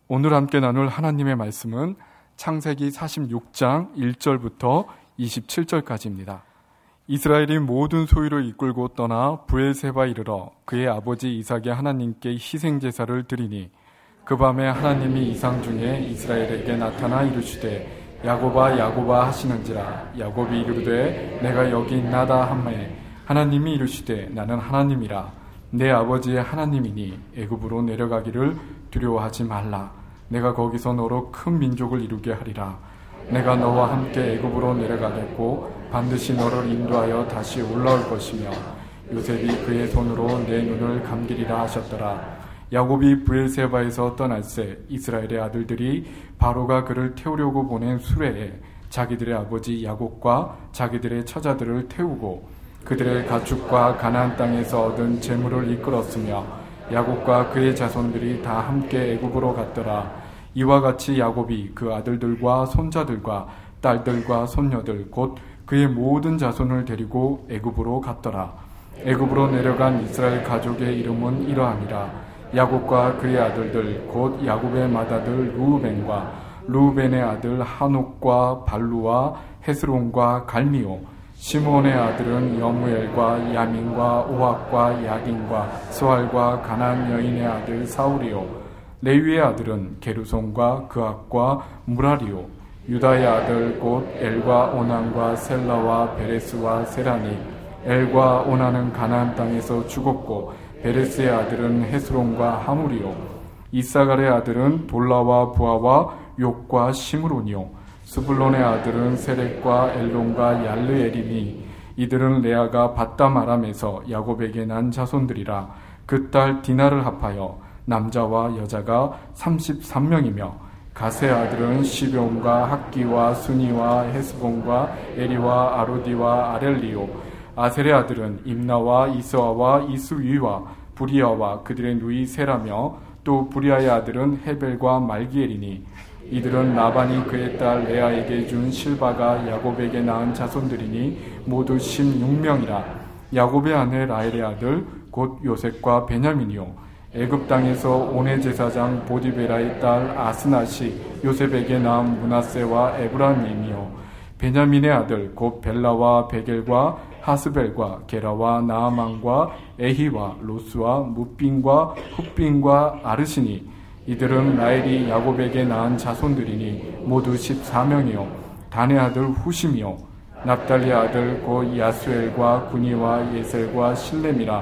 오늘 함께 나눌 하나님의 말씀은 창세기 46장 1절부터 27절까지입니다. 이스라엘이 모든 소유를 이끌고 떠나 브엘세바에 이르러 그의 아버지 이삭의 하나님께 희생제사를 드리니 그 밤에 하나님이 이상 중에 이스라엘에게 나타나 이르시되 야곱아 야곱아 하시는지라. 야곱이 이르되 내가 여기 있나다 하매 하나님이 이르시되 나는 하나님이라. 내 아버지의 하나님이니 애굽으로 내려가기를 두려워하지 말라. 내가 거기서 너로 큰 민족을 이루게 하리라. 내가 너와 함께 애굽으로 내려가겠고 반드시 너를 인도하여 다시 올라올 것이며 요셉이 그의 손으로 내 눈을 감기리라 하셨더라. 야곱이 브엘세바에서 떠날새 이스라엘의 아들들이 바로가 그를 태우려고 보낸 수레에 자기들의 아버지 야곱과 자기들의 처자들을 태우고 그들의 가축과 가나안 땅에서 얻은 재물을 이끌었으며 야곱과 그의 자손들이 다 함께 애굽으로 갔더라. 이와 같이 야곱이 그 아들들과 손자들과 딸들과 손녀들 곧 그의 모든 자손을 데리고 애굽으로 갔더라. 애굽으로 내려간 이스라엘 가족의 이름은 이러하니라. 야곱과 그의 아들들 곧 야곱의 맏아들 루우벤의 아들 하녹과 발루와 헤스론과 갈미오. 시므온의 아들은 여무엘과 야민과 오학과 야긴과 스왈과 가나안 여인의 아들 사울이요. 레위의 아들은 게르손과 그악과 무라리요. 유다의 아들 곧 엘과 오난과 셀라와 베레스와 세라니. 엘과 오난은 가나안 땅에서 죽었고 베레스의 아들은 헤스론과 하물이요. 이사갈의 아들은 볼라와 부아와 욕과 시므론이요. 스불론의 아들은 세렉과 엘론과 얄르엘이니 이들은 레아가 밧담 아람에서 야곱에게 난 자손들이라. 그 딸 디나를 합하여 남자와 여자가 33명이며 가세 아들은 시뵉과 학기와 수니와 헤스본과 에리와 아로디와 아렐리오. 아셀의 아들은 임나와 이스와와 이스위와 부리아와 그들의 누이 세라며 또 부리아의 아들은 헤벨과 말기엘이니 이들은 라반이 그의 딸 레아에게 준 실바가 야곱에게 낳은 자손들이니 모두 16명이라. 야곱의 아내 라헬의 아들 곧 요셉과 베냐민이요. 애굽 땅에서 온의 제사장 보디베라의 딸 아스낫이 요셉에게 낳은 므낫세와 에브라임이요. 베냐민의 아들 곧 벨라와 베겔과 하스벨과 게라와 나아만과 에히와 로스와 무빈과 훗빈과 아르시니 이들은 라헬이 야곱에게 낳은 자손들이니 모두 14명이요. 단의 아들 후심이요. 납달리의 아들 곧 야수엘과 구니와 예셀과 실렘이라.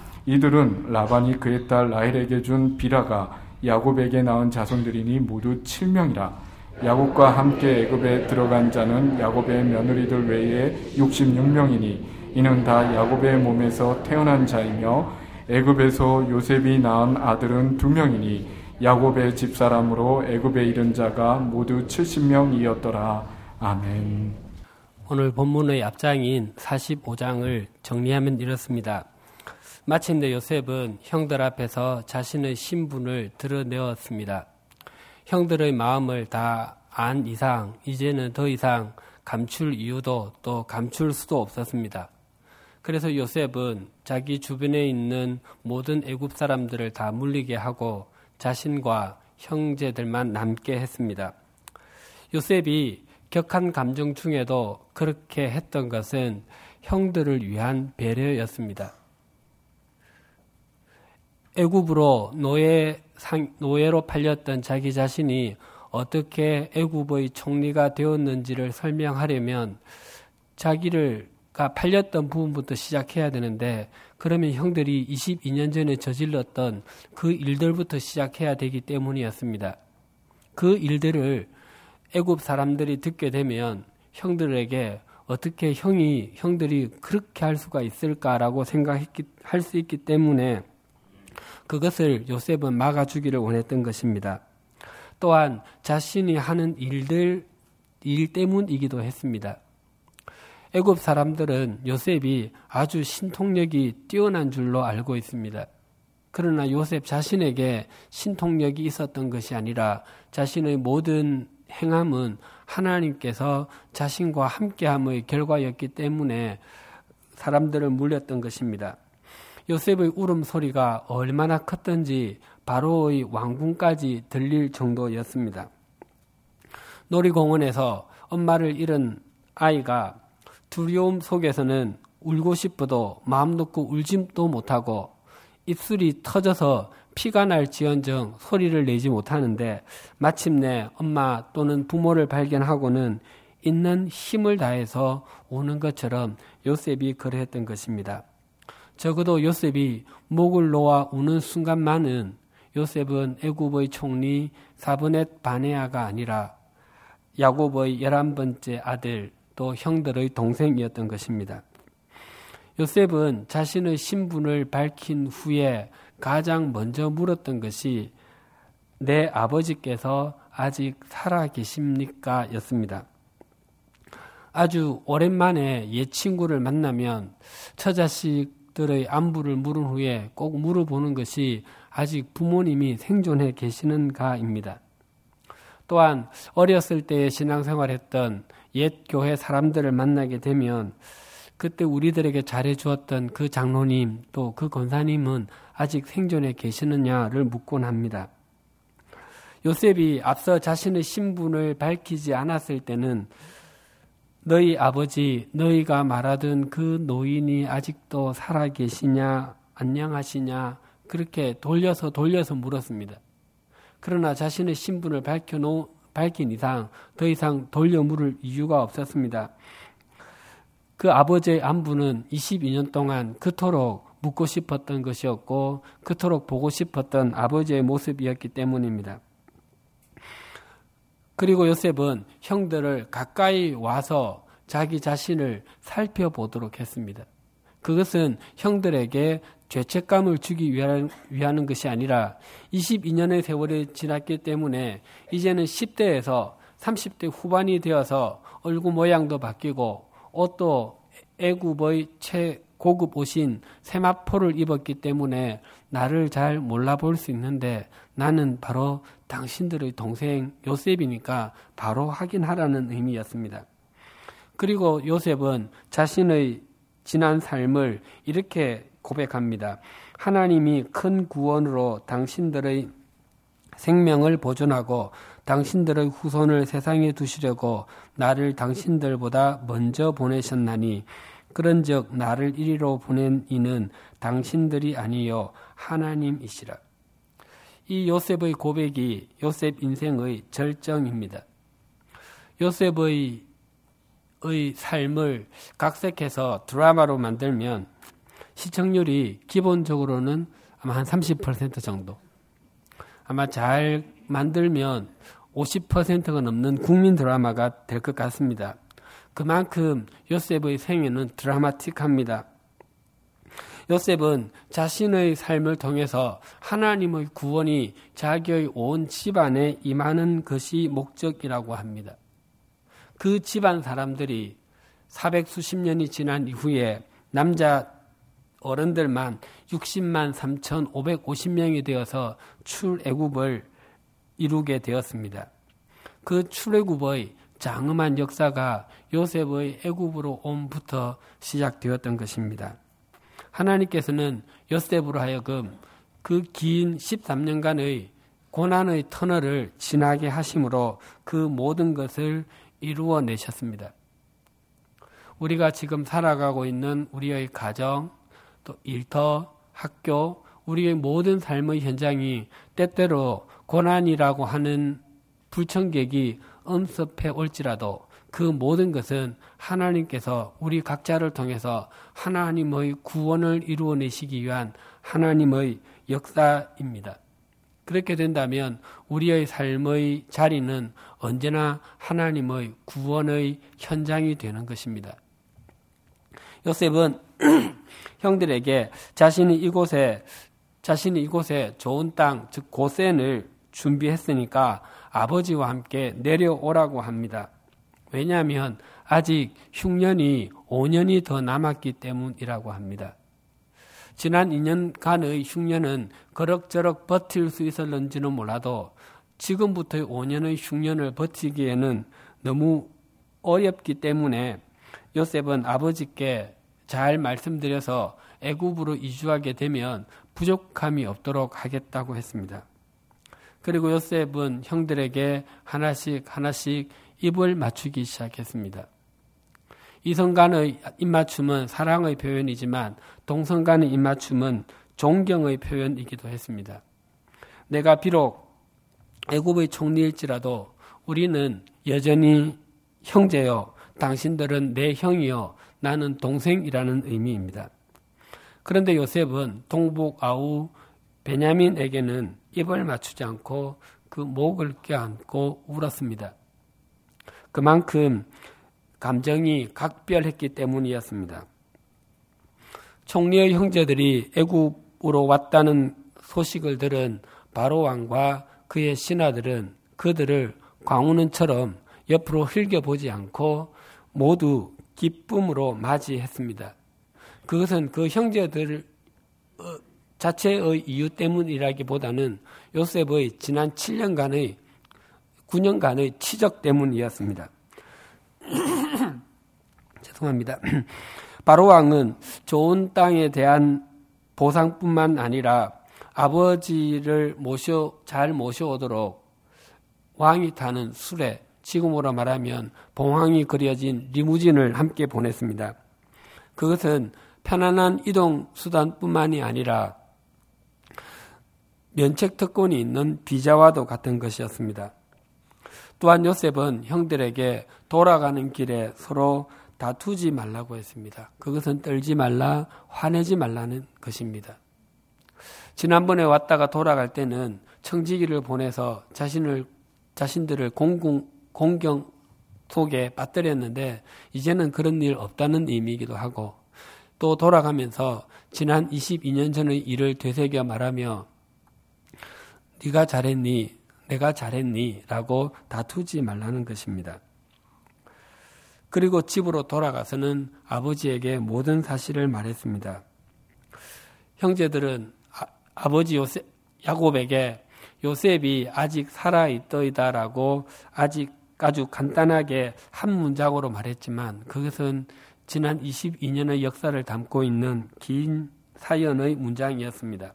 이들은 라반이 그의 딸 라헬에게 준 비라가 야곱에게 낳은 자손들이니 모두 7명이라. 야곱과 함께 애굽에 들어간 자는 야곱의 며느리들 외에 66명이니 이는 다 야곱의 몸에서 태어난 자이며 애굽에서 요셉이 낳은 아들은 2명이니 야곱의 집사람으로 애굽에 이른 자가 모두 70명이었더라. 아멘. 오늘 본문의 앞장인 45장을 정리하면 이렇습니다. 마침내 요셉은 형들 앞에서 자신의 신분을 드러내었습니다. 형들의 마음을 다 안 이상 이제는 더 이상 감출 이유도 또 감출 수도 없었습니다. 그래서 요셉은 자기 주변에 있는 모든 애굽 사람들을 다 물리게 하고 자신과 형제들만 남게 했습니다. 요셉이 격한 감정 중에도 그렇게 했던 것은 형들을 위한 배려였습니다. 애굽으로 노예로 팔렸던 자기 자신이 어떻게 애굽의 총리가 되었는지를 설명하려면 자기가 팔렸던 부분부터 시작해야 되는데 그러면 형들이 22년 전에 저질렀던 그 일들부터 시작해야 되기 때문이었습니다. 그 일들을 애굽 사람들이 듣게 되면 형들에게 어떻게 형들이 그렇게 할 수가 있을까라고 생각할 수 있기 때문에 그것을 요셉은 막아주기를 원했던 것입니다. 또한 자신이 하는 일 때문이기도 했습니다. 애굽 사람들은 요셉이 아주 신통력이 뛰어난 줄로 알고 있습니다. 그러나 요셉 자신에게 신통력이 있었던 것이 아니라 자신의 모든 행함은 하나님께서 자신과 함께함의 결과였기 때문에 사람들을 물렸던 것입니다. 요셉의 울음소리가 얼마나 컸던지 바로의 왕궁까지 들릴 정도였습니다. 놀이공원에서 엄마를 잃은 아이가 두려움 속에서는 울고 싶어도 마음 놓고 울지도 못하고 입술이 터져서 피가 날지언정 소리를 내지 못하는데 마침내 엄마 또는 부모를 발견하고는 있는 힘을 다해서 우는 것처럼 요셉이 그러했던 것입니다. 적어도 요셉이 목을 놓아 우는 순간만은 요셉은 애굽의 총리 사브넷 바네아가 아니라 야곱의 11번째 아들 또 형들의 동생이었던 것입니다. 요셉은 자신의 신분을 밝힌 후에 가장 먼저 물었던 것이 내 아버지께서 아직 살아 계십니까? 였습니다. 아주 오랜만에 옛 친구를 만나면 처자식들의 안부를 물은 후에 꼭 물어보는 것이 아직 부모님이 생존해 계시는가입니다. 또한 어렸을 때 신앙생활했던 옛 교회 사람들을 만나게 되면 그때 우리들에게 잘해주었던 그 장로님 또 그 권사님은 아직 생존해 계시느냐를 묻곤 합니다. 요셉이 앞서 자신의 신분을 밝히지 않았을 때는 너희 아버지, 너희가 말하던 그 노인이 아직도 살아 계시냐, 안녕하시냐 그렇게 돌려서 물었습니다. 그러나 자신의 신분을 밝힌 이상 더 이상 돌려 물을 이유가 없었습니다. 그 아버지의 안부는 22년 동안 그토록 묻고 싶었던 것이었고 그토록 보고 싶었던 아버지의 모습이었기 때문입니다. 그리고 요셉은 형들을 가까이 와서 자기 자신을 살펴보도록 했습니다. 그것은 형들에게 죄책감을 주기 위하는 것이 아니라 22년의 세월이 지났기 때문에 이제는 10대에서 30대 후반이 되어서 얼굴 모양도 바뀌고 옷도 애굽의 최고급 옷인 세마포를 입었기 때문에 나를 잘 몰라볼 수 있는데 나는 바로 당신들의 동생 요셉이니까 바로 확인하라는 의미였습니다. 그리고 요셉은 자신의 지난 삶을 이렇게 고백합니다. 하나님이 큰 구원으로 당신들의 생명을 보존하고 당신들의 후손을 세상에 두시려고 나를 당신들보다 먼저 보내셨나니 그런즉 나를 이리로 보낸 이는 당신들이 아니요 하나님이시라. 이 요셉의 고백이 요셉 인생의 절정입니다. 요셉의 삶을 각색해서 드라마로 만들면 시청률이 기본적으로는 아마 한 30% 정도, 아마 잘 만들면 50%가 넘는 국민 드라마가 될 것 같습니다. 그만큼 요셉의 생애는 드라마틱합니다. 요셉은 자신의 삶을 통해서 하나님의 구원이 자기의 온 집안에 임하는 것이 목적이라고 합니다. 그 집안 사람들이 400수십 년이 지난 이후에 남자 어른들만 60만 3,550명이 되어서 출애굽을 이루게 되었습니다. 그 출애굽의 장엄한 역사가 요셉의 애굽으로 옴부터 시작되었던 것입니다. 하나님께서는 요셉으로 하여금 그 긴 13년간의 고난의 터널을 지나게 하심으로 그 모든 것을 이루어내셨습니다. 우리가 지금 살아가고 있는 우리의 가정, 또 일터, 학교, 우리의 모든 삶의 현장이 때때로 고난이라고 하는 불청객이 엄습해 올지라도 그 모든 것은 하나님께서 우리 각자를 통해서 하나님의 구원을 이루어내시기 위한 하나님의 역사입니다. 그렇게 된다면 우리의 삶의 자리는 언제나 하나님의 구원의 현장이 되는 것입니다. 요셉은 형들에게 자신이 이곳에 좋은 땅, 즉 고센을 준비했으니까 아버지와 함께 내려오라고 합니다. 왜냐하면 아직 흉년이 5년이 더 남았기 때문이라고 합니다. 지난 2년간의 흉년은 그럭저럭 버틸 수 있었는지는 몰라도 지금부터의 5년의 흉년을 버티기에는 너무 어렵기 때문에 요셉은 아버지께 잘 말씀드려서 애굽으로 이주하게 되면 부족함이 없도록 하겠다고 했습니다. 그리고 요셉은 형들에게 하나씩 입을 맞추기 시작했습니다. 이성 간의 입맞춤은 사랑의 표현이지만 동성 간의 입맞춤은 존경의 표현이기도 했습니다. 내가 비록 애굽의 총리일지라도 우리는 여전히 형제요, 당신들은 내 형이요, 나는 동생이라는 의미입니다. 그런데 요셉은 동복 아우 베냐민에게는 입을 맞추지 않고 그 목을 껴안고 울었습니다. 그만큼 감정이 각별했기 때문이었습니다. 총리의 형제들이 애굽으로 왔다는 소식을 들은 바로 왕과 그의 신하들은 그들을 광운은처럼 옆으로 흘겨보지 않고 모두 기쁨으로 맞이했습니다. 그것은 그 형제들 자체의 이유 때문이라기보다는 요셉의 지난 9년간의 치적 때문이었습니다. 죄송합니다. 바로 왕은 좋은 땅에 대한 보상뿐만 아니라 아버지를 잘 모셔오도록 왕이 타는 수레, 지금으로 말하면 봉황이 그려진 리무진을 함께 보냈습니다. 그것은 편안한 이동 수단뿐만이 아니라 면책 특권이 있는 비자와도 같은 것이었습니다. 또한 요셉은 형들에게 돌아가는 길에 서로 다투지 말라고 했습니다. 그것은 떨지 말라, 화내지 말라는 것입니다. 지난번에 왔다가 돌아갈 때는 청지기를 보내서 자신들을 공경 속에 빠뜨렸는데 이제는 그런 일 없다는 의미이기도 하고 또 돌아가면서 지난 22년 전의 일을 되새겨 말하며 네가 잘했니? 내가 잘했니? 라고 다투지 말라는 것입니다. 그리고 집으로 돌아가서는 아버지에게 모든 사실을 말했습니다. 형제들은 아버지 야곱에게 요셉이 아직 살아있더이다라고 아주 간단하게 한 문장으로 말했지만 그것은 지난 22년의 역사를 담고 있는 긴 사연의 문장이었습니다.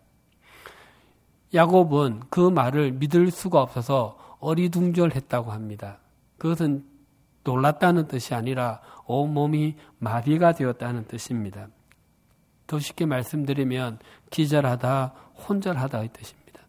야곱은 그 말을 믿을 수가 없어서 어리둥절했다고 합니다. 그것은 놀랐다는 뜻이 아니라 온몸이 마비가 되었다는 뜻입니다. 더 쉽게 말씀드리면 기절하다, 혼절하다의 뜻입니다.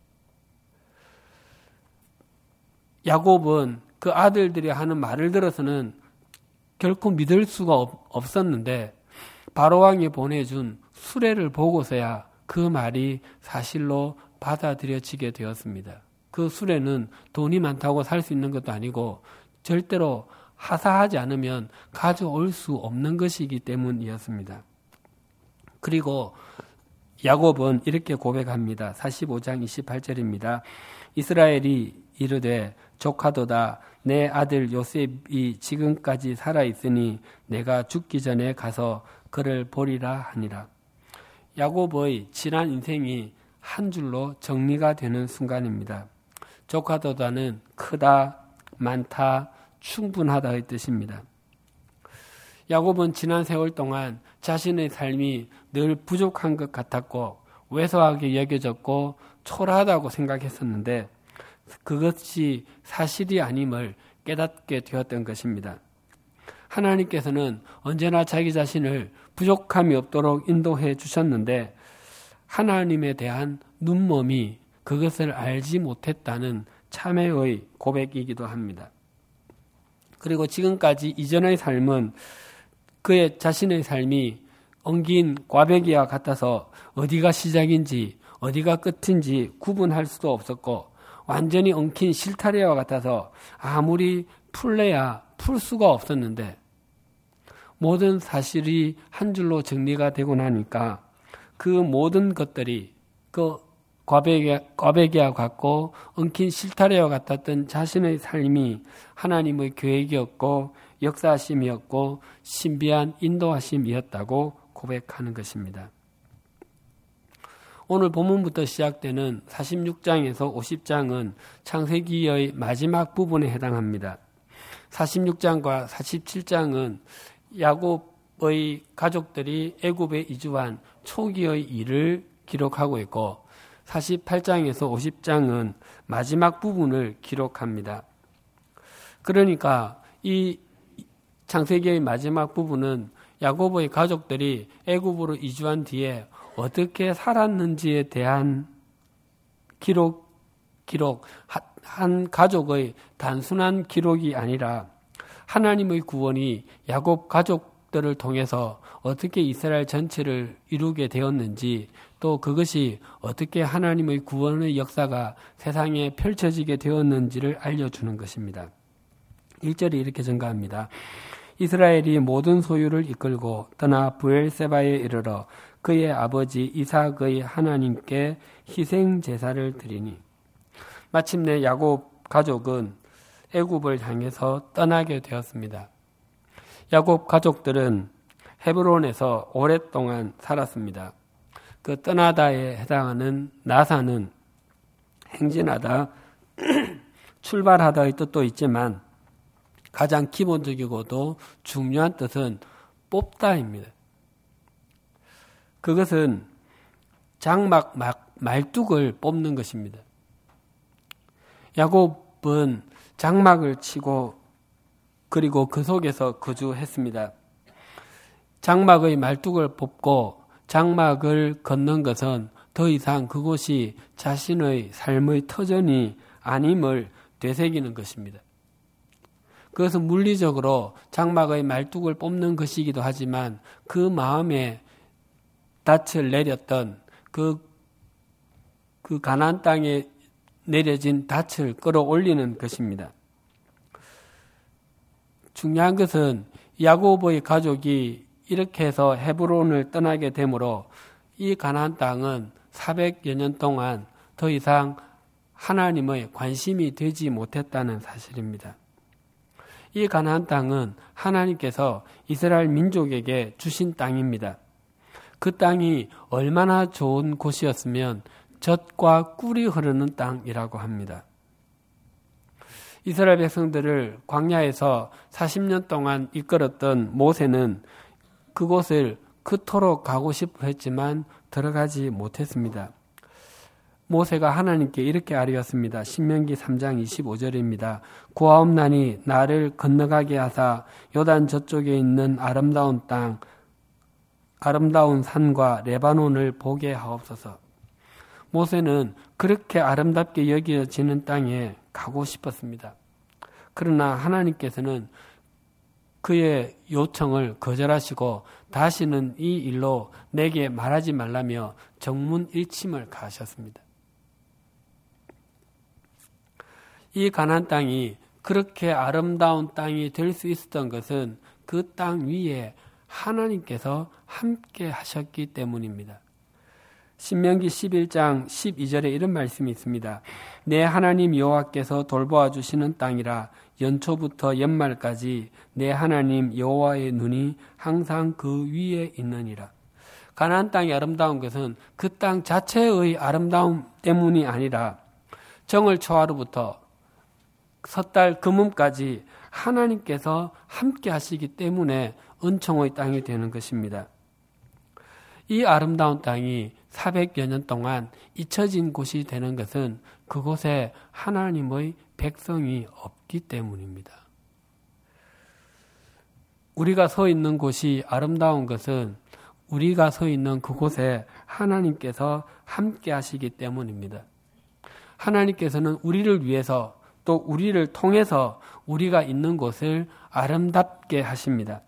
야곱은 그 아들들이 하는 말을 들어서는 결코 믿을 수가 없었는데 바로왕이 보내준 수레를 보고서야 그 말이 사실로 받아들여지게 되었습니다. 그 수레는 돈이 많다고 살 수 있는 것도 아니고 절대로 하사하지 않으면 가져올 수 없는 것이기 때문이었습니다. 그리고 야곱은 이렇게 고백합니다. 45장 28절입니다. 이스라엘이 이르되 조카도다 내 아들 요셉이 지금까지 살아있으니 내가 죽기 전에 가서 그를 보리라 하니라. 야곱의 지난 인생이 한 줄로 정리가 되는 순간입니다. 조카도다는 크다, 많다, 충분하다의 뜻입니다. 야곱은 지난 세월 동안 자신의 삶이 늘 부족한 것 같았고 왜소하게 여겨졌고 초라하다고 생각했었는데 그것이 사실이 아님을 깨닫게 되었던 것입니다. 하나님께서는 언제나 자기 자신을 부족함이 없도록 인도해 주셨는데 하나님에 대한 눈먼이 그것을 알지 못했다는 참회의 고백이기도 합니다. 그리고 지금까지 이전의 삶은 그의 자신의 삶이 엉긴 꽈배기와 같아서 어디가 시작인지 어디가 끝인지 구분할 수도 없었고 완전히 엉킨 실타래와 같아서 아무리 풀래야 풀 수가 없었는데 모든 사실이 한 줄로 정리가 되고 나니까 그 모든 것들이 그 꽈배기와 같고 엉킨 실타래와 같았던 자신의 삶이 하나님의 계획이었고 역사하심이었고 신비한 인도하심이었다고 고백하는 것입니다. 오늘 본문부터 시작되는 46장에서 50장은 창세기의 마지막 부분에 해당합니다. 46장과 47장은 야곱의 가족들이 애굽에 이주한 초기의 일을 기록하고 있고 48장에서 50장은 마지막 부분을 기록합니다. 그러니까 이 창세기의 마지막 부분은 야고보의 가족들이 애굽으로 이주한 뒤에 어떻게 살았는지에 대한 기록, 한 가족의 단순한 기록이 아니라 하나님의 구원이 야곱 가족들을 통해서 어떻게 이스라엘 전체를 이루게 되었는지, 또 그것이 어떻게 하나님의 구원의 역사가 세상에 펼쳐지게 되었는지를 알려주는 것입니다. 1절이 이렇게 증가합니다. 이스라엘이 모든 소유를 이끌고 떠나 브엘세바에 이르러 그의 아버지 이삭의 하나님께 희생 제사를 드리니, 마침내 야곱 가족은 애굽을 향해서 떠나게 되었습니다. 야곱 가족들은 헤브론에서 오랫동안 살았습니다. 그 떠나다에 해당하는 나사는 행진하다, 출발하다의 뜻도 있지만 가장 기본적이고도 중요한 뜻은 뽑다입니다. 그것은 장막 말뚝을 뽑는 것입니다. 야곱은 장막을 치고 그리고 그 속에서 거주했습니다. 장막의 말뚝을 뽑고 장막을 걷는 것은 더 이상 그곳이 자신의 삶의 터전이 아님을 되새기는 것입니다. 그것은 물리적으로 장막의 말뚝을 뽑는 것이기도 하지만 그 마음에 닻을 내렸던 그 가나안 땅에 내려진 닻을 끌어올리는 것입니다. 중요한 것은 야고보의 가족이 이렇게 해서 헤브론을 떠나게 되므로 이 가나안 땅은 400여 년 동안 더 이상 하나님의 관심이 되지 못했다는 사실입니다. 이 가나안 땅은 하나님께서 이스라엘 민족에게 주신 땅입니다. 그 땅이 얼마나 좋은 곳이었으면 젖과 꿀이 흐르는 땅이라고 합니다. 이스라엘 백성들을 광야에서 40년 동안 이끌었던 모세는 그곳을 그토록 가고 싶어 했지만 들어가지 못했습니다. 모세가 하나님께 이렇게 아뢰었습니다. 신명기 3장 25절입니다. 구하옵나니 나를 건너가게 하사 요단 저쪽에 있는 아름다운 땅, 아름다운 산과 레바논을 보게 하옵소서. 모세는 그렇게 아름답게 여겨지는 땅에 가고 싶었습니다. 그러나 하나님께서는 그의 요청을 거절하시고 다시는 이 일로 내게 말하지 말라며 정문일침을 가하셨습니다. 이 가나안 땅이 그렇게 아름다운 땅이 될 수 있었던 것은 그 땅 위에 하나님께서 함께 하셨기 때문입니다. 신명기 11장 12절에 이런 말씀이 있습니다. 내 하나님 여호와께서 돌보아 주시는 땅이라 연초부터 연말까지 내 하나님 여호와의 눈이 항상 그 위에 있느니라. 가나안 땅이 아름다운 것은 그 땅 자체의 아름다움 때문이 아니라 정월 초하루부터 섣달 금음까지 하나님께서 함께 하시기 때문에 은총의 땅이 되는 것입니다. 이 아름다운 땅이 400여 년 동안 잊혀진 곳이 되는 것은 그곳에 하나님의 백성이 없기 때문입니다. 우리가 서 있는 곳이 아름다운 것은 우리가 서 있는 그곳에 하나님께서 함께 하시기 때문입니다. 하나님께서는 우리를 위해서 또 우리를 통해서 우리가 있는 곳을 아름답게 하십니다.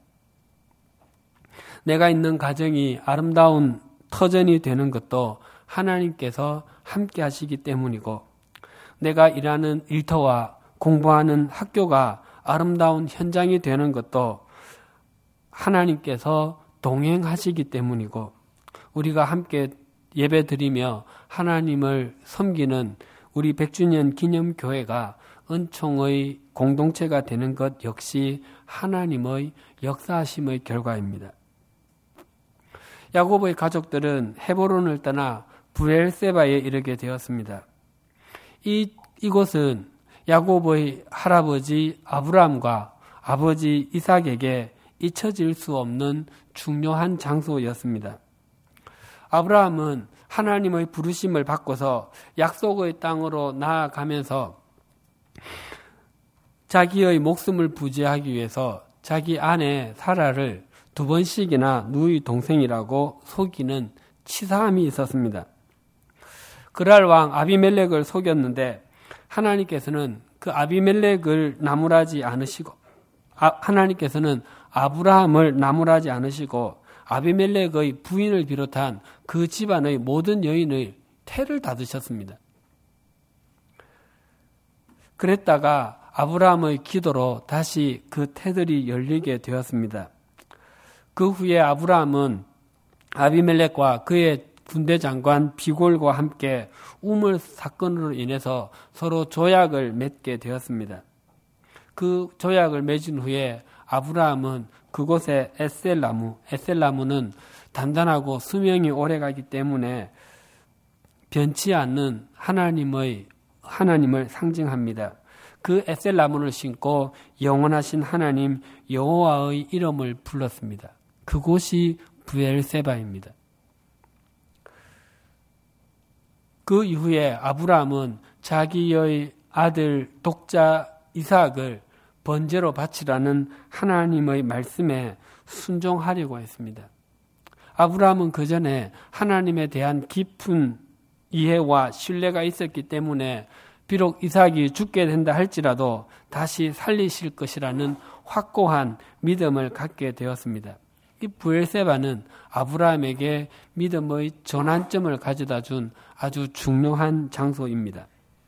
내가 있는 가정이 아름다운 터전이 되는 것도 하나님께서 함께 하시기 때문이고, 내가 일하는 일터와 공부하는 학교가 아름다운 현장이 되는 것도 하나님께서 동행하시기 때문이고, 우리가 함께 예배드리며 하나님을 섬기는 우리 100주년 기념교회가 은총의 공동체가 되는 것 역시 하나님의 역사하심의 결과입니다. 야고보의 가족들은 헤브론을 떠나 브엘세바에 이르게 되었습니다. 이곳은 야고보의 할아버지 아브라함과 아버지 이삭에게 잊혀질 수 없는 중요한 장소였습니다. 아브라함은 하나님의 부르심을 받고서 약속의 땅으로 나아가면서 자기의 목숨을 부지하기 위해서 자기 아내 사라를 2번씩이나 누이 동생이라고 속이는 치사함이 있었습니다. 그랄 왕 아비멜렉을 속였는데 하나님께서는 그 아비멜렉을 나무라지 않으시고 하나님께서는 아브라함을 나무라지 않으시고 아비멜렉의 부인을 비롯한 그 집안의 모든 여인의 태를 닫으셨습니다. 그랬다가 아브라함의 기도로 다시 그 태들이 열리게 되었습니다. 그 후에 아브라함은 아비멜렉과 그의 군대 장관 비골과 함께 우물 사건으로 인해서 서로 조약을 맺게 되었습니다. 그 조약을 맺은 후에 아브라함은 그곳에 에셀나무는 단단하고 수명이 오래가기 때문에 변치 않는 하나님을 상징합니다. 그 에셀나무를 신고 영원하신 하나님 여호와의 이름을 불렀습니다. 그곳이 브엘세바입니다. 그 이후에 아브라함은 자기의 아들 독자 이삭을 번제로 바치라는 하나님의 말씀에 순종하려고 했습니다. 아브라함은 그 전에 하나님에 대한 깊은 이해와 신뢰가 있었기 때문에 비록 이삭이 죽게 된다 할지라도 다시 살리실 것이라는 확고한 믿음을 갖게 되었습니다. 이 브엘세바는 아브라함에게 믿음의 전환점을 가져다 준 아주 중요한 장소입니다.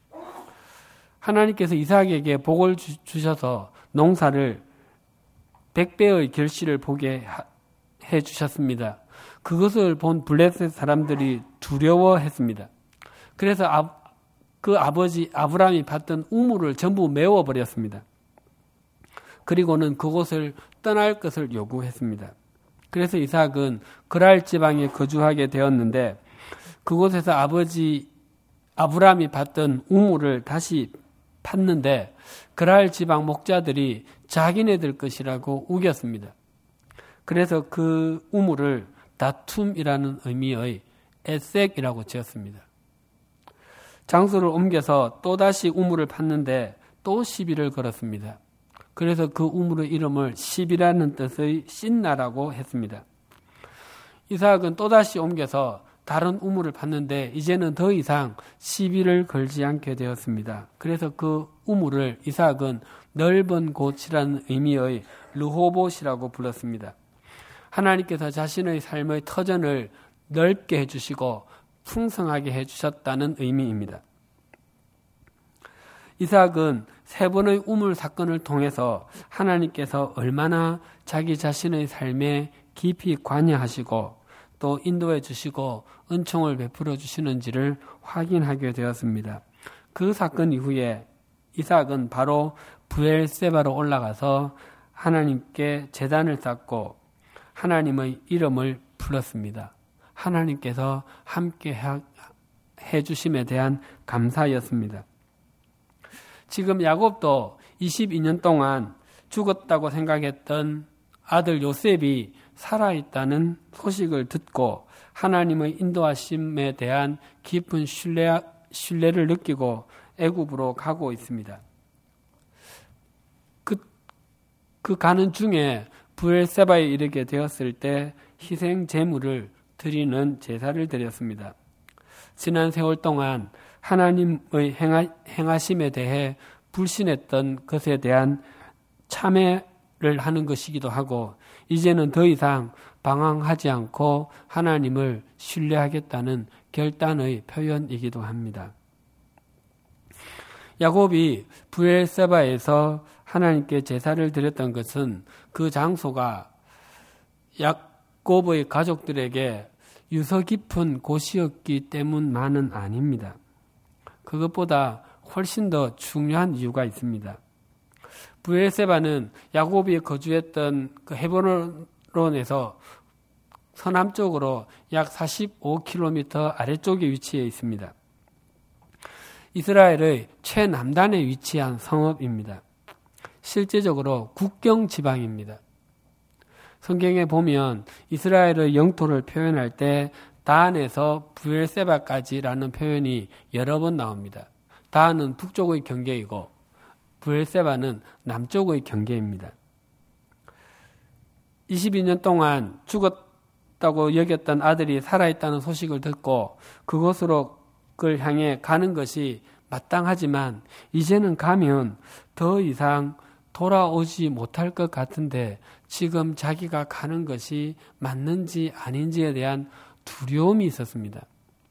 하나님께서 이삭에게 복을 주셔서 농사를 100배의 결실을 보게 해주셨습니다. 그것을 본 블레셋 사람들이 두려워했습니다. 그래서 그 아버지 아브라함이 받던 우물을 전부 메워버렸습니다. 그리고는 그곳을 떠날 것을 요구했습니다. 그래서 이삭은 그랄 지방에 거주하게 되었는데 그곳에서 아버지 아브라함이 받던 우물을 다시 팠는데 그랄 지방 목자들이 자기네들 것이라고 우겼습니다. 그래서 그 우물을 다툼이라는 의미의 에색이라고 지었습니다. 장소를 옮겨서 또다시 우물을 팠는데 또 시비를 걸었습니다. 그래서 그 우물의 이름을 시비라는 뜻의 신나라고 했습니다. 이삭은 또다시 옮겨서 다른 우물을 팠는데 이제는 더 이상 시비를 걸지 않게 되었습니다. 그래서 그 우물을 이삭은 넓은 곳이라는 의미의 르호봇이라고 불렀습니다. 하나님께서 자신의 삶의 터전을 넓게 해주시고 풍성하게 해주셨다는 의미입니다. 이삭은 3번의 우물 사건을 통해서 하나님께서 얼마나 자기 자신의 삶에 깊이 관여하시고 또 인도해 주시고 은총을 베풀어 주시는지를 확인하게 되었습니다. 그 사건 이후에 이삭은 바로 브엘세바로 올라가서 하나님께 제단을 쌓고 하나님의 이름을 불렀습니다. 하나님께서 함께 해주심에 대한 감사였습니다. 지금 야곱도 22년 동안 죽었다고 생각했던 아들 요셉이 살아있다는 소식을 듣고 하나님의 인도하심에 대한 깊은 신뢰를 느끼고 애굽으로 가고 있습니다. 그 가는 중에 브엘세바에 이르게 되었을 때 희생 제물을 드리는 제사를 드렸습니다. 지난 세월 동안 하나님의 행하심에 대해 불신했던 것에 대한 참회를 하는 것이기도 하고 이제는 더 이상 방황하지 않고 하나님을 신뢰하겠다는 결단의 표현이기도 합니다. 야곱이 브엘세바에서 하나님께 제사를 드렸던 것은 그 장소가 야곱의 가족들에게 유서 깊은 곳이었기 때문만은 아닙니다. 그것보다 훨씬 더 중요한 이유가 있습니다. 브엘세바는 야곱이 거주했던 그 헤브론에서 서남쪽으로 약 45km 아래쪽에 위치해 있습니다. 이스라엘의 최남단에 위치한 성읍입니다. 실제적으로 국경 지방입니다. 성경에 보면 이스라엘의 영토를 표현할 때 다한에서 브엘세바까지라는 표현이 여러 번 나옵니다. 다한은 북쪽의 경계이고 브엘세바는 남쪽의 경계입니다. 22년 동안 죽었다고 여겼던 아들이 살아있다는 소식을 듣고 그곳으로 그를 향해 가는 것이 마땅하지만 이제는 가면 더 이상 돌아오지 못할 것 같은데 지금 자기가 가는 것이 맞는지 아닌지에 대한 두려움이 있었습니다.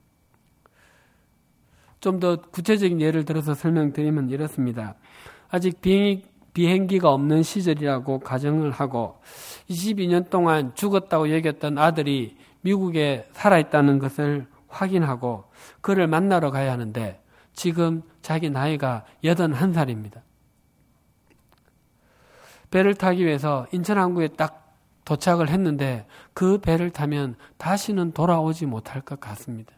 좀 더 구체적인 예를 들어서 설명드리면 이렇습니다. 아직 비행기가 없는 시절이라고 가정을 하고 22년 동안 죽었다고 여겼던 아들이 미국에 살아있다는 것을 확인하고 그를 만나러 가야 하는데 지금 자기 나이가 81살입니다. 배를 타기 위해서 인천항구에 딱 도착을 했는데 그 배를 타면 다시는 돌아오지 못할 것 같습니다.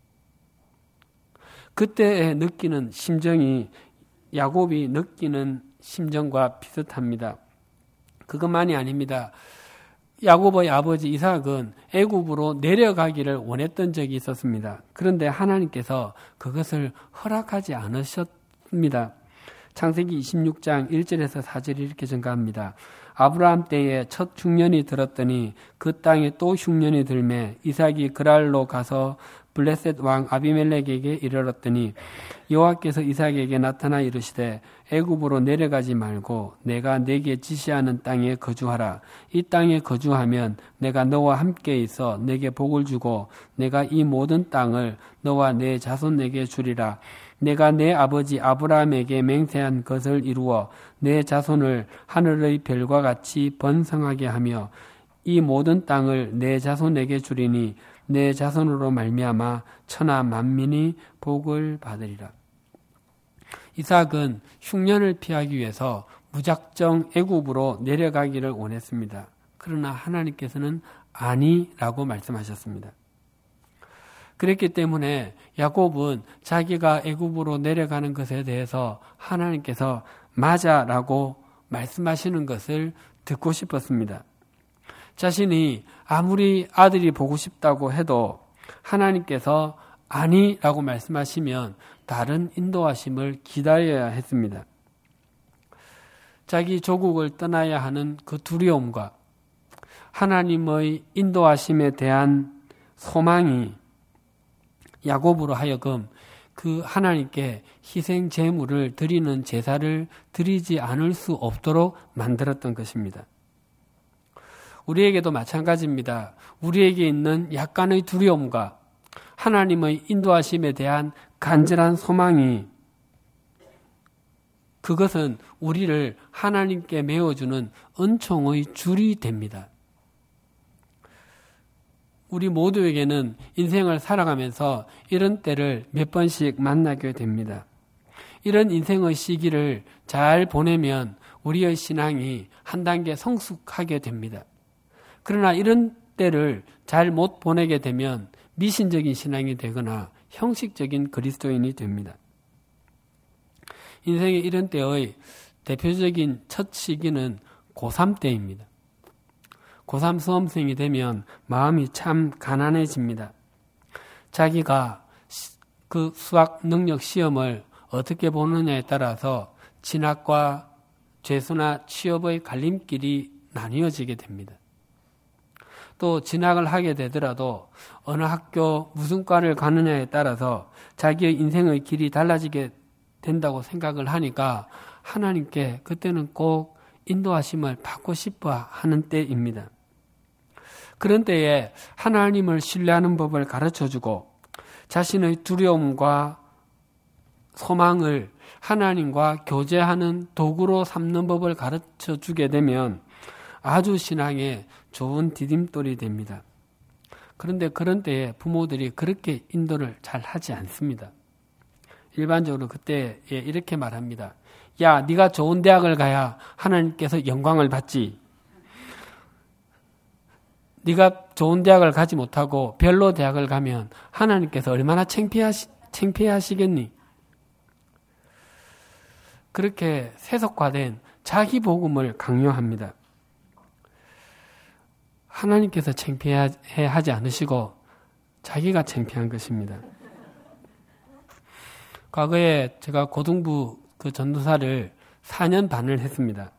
그때에 느끼는 심정이 야곱이 느끼는 심정과 비슷합니다. 그것만이 아닙니다. 야곱의 아버지 이삭은 애굽으로 내려가기를 원했던 적이 있었습니다. 그런데 하나님께서 그것을 허락하지 않으셨습니다. 창세기 26장 1절에서 4절이 이렇게 증가합니다. 아브라함 때에 첫 흉년이 들었더니 그 땅에 또 흉년이 들매 이삭이 그랄로 가서 블레셋 왕 아비멜렉에게 이르렀더니 여호와께서 이삭에게 나타나 이르시되 애굽으로 내려가지 말고 내가 내게 지시하는 땅에 거주하라. 이 땅에 거주하면 내가 너와 함께 있어 내게 복을 주고 내가 이 모든 땅을 너와 내 자손에게 주리라. 내가 내 아버지 아브라함에게 맹세한 것을 이루어 내 자손을 하늘의 별과 같이 번성하게 하며 이 모든 땅을 내 자손에게 주리니 내 자손으로 말미암아 천하 만민이 복을 받으리라. 이삭은 흉년을 피하기 위해서 무작정 애굽으로 내려가기를 원했습니다. 그러나 하나님께서는 아니라고 말씀하셨습니다. 그랬기 때문에 야곱은 자기가 애굽으로 내려가는 것에 대해서 하나님께서 맞아라고 말씀하시는 것을 듣고 싶었습니다. 자신이 아무리 아들이 보고 싶다고 해도 하나님께서 아니라고 말씀하시면 다른 인도하심을 기다려야 했습니다. 자기 조국을 떠나야 하는 그 두려움과 하나님의 인도하심에 대한 소망이 야곱으로 하여금 그 하나님께 희생 제물을 드리는 제사를 드리지 않을 수 없도록 만들었던 것입니다. 우리에게도 마찬가지입니다. 우리에게 있는 약간의 두려움과 하나님의 인도하심에 대한 간절한 소망이 그것은 우리를 하나님께 메워주는 은총의 줄이 됩니다. 우리 모두에게는 인생을 살아가면서 이런 때를 몇 번씩 만나게 됩니다. 이런 인생의 시기를 잘 보내면 우리의 신앙이 한 단계 성숙하게 됩니다. 그러나 이런 때를 잘 못 보내게 되면 미신적인 신앙이 되거나 형식적인 그리스도인이 됩니다. 인생의 이런 때의 대표적인 첫 시기는 고3 때입니다. 고3 수험생이 되면 마음이 참 가난해집니다. 자기가 그 수학 능력 시험을 어떻게 보느냐에 따라서 진학과 재수나 취업의 갈림길이 나뉘어지게 됩니다. 또 진학을 하게 되더라도 어느 학교 무슨 과를 가느냐에 따라서 자기의 인생의 길이 달라지게 된다고 생각을 하니까 하나님께 그때는 꼭 인도하심을 받고 싶어 하는 때입니다. 그런 때에 하나님을 신뢰하는 법을 가르쳐주고 자신의 두려움과 소망을 하나님과 교제하는 도구로 삼는 법을 가르쳐주게 되면 아주 신앙에 좋은 디딤돌이 됩니다. 그런데 그런 때에 부모들이 그렇게 인도를 잘 하지 않습니다. 일반적으로 그때에 이렇게 말합니다. 야, 네가 좋은 대학을 가야 하나님께서 영광을 받지. 네가 좋은 대학을 가지 못하고 별로 대학을 가면 하나님께서 얼마나 창피하시겠니? 그렇게 세속화된 자기 복음을 강요합니다. 하나님께서 창피하지 않으시고 자기가 창피한 것입니다. 과거에 제가 고등부 그 전도사를 4년 반을 했습니다.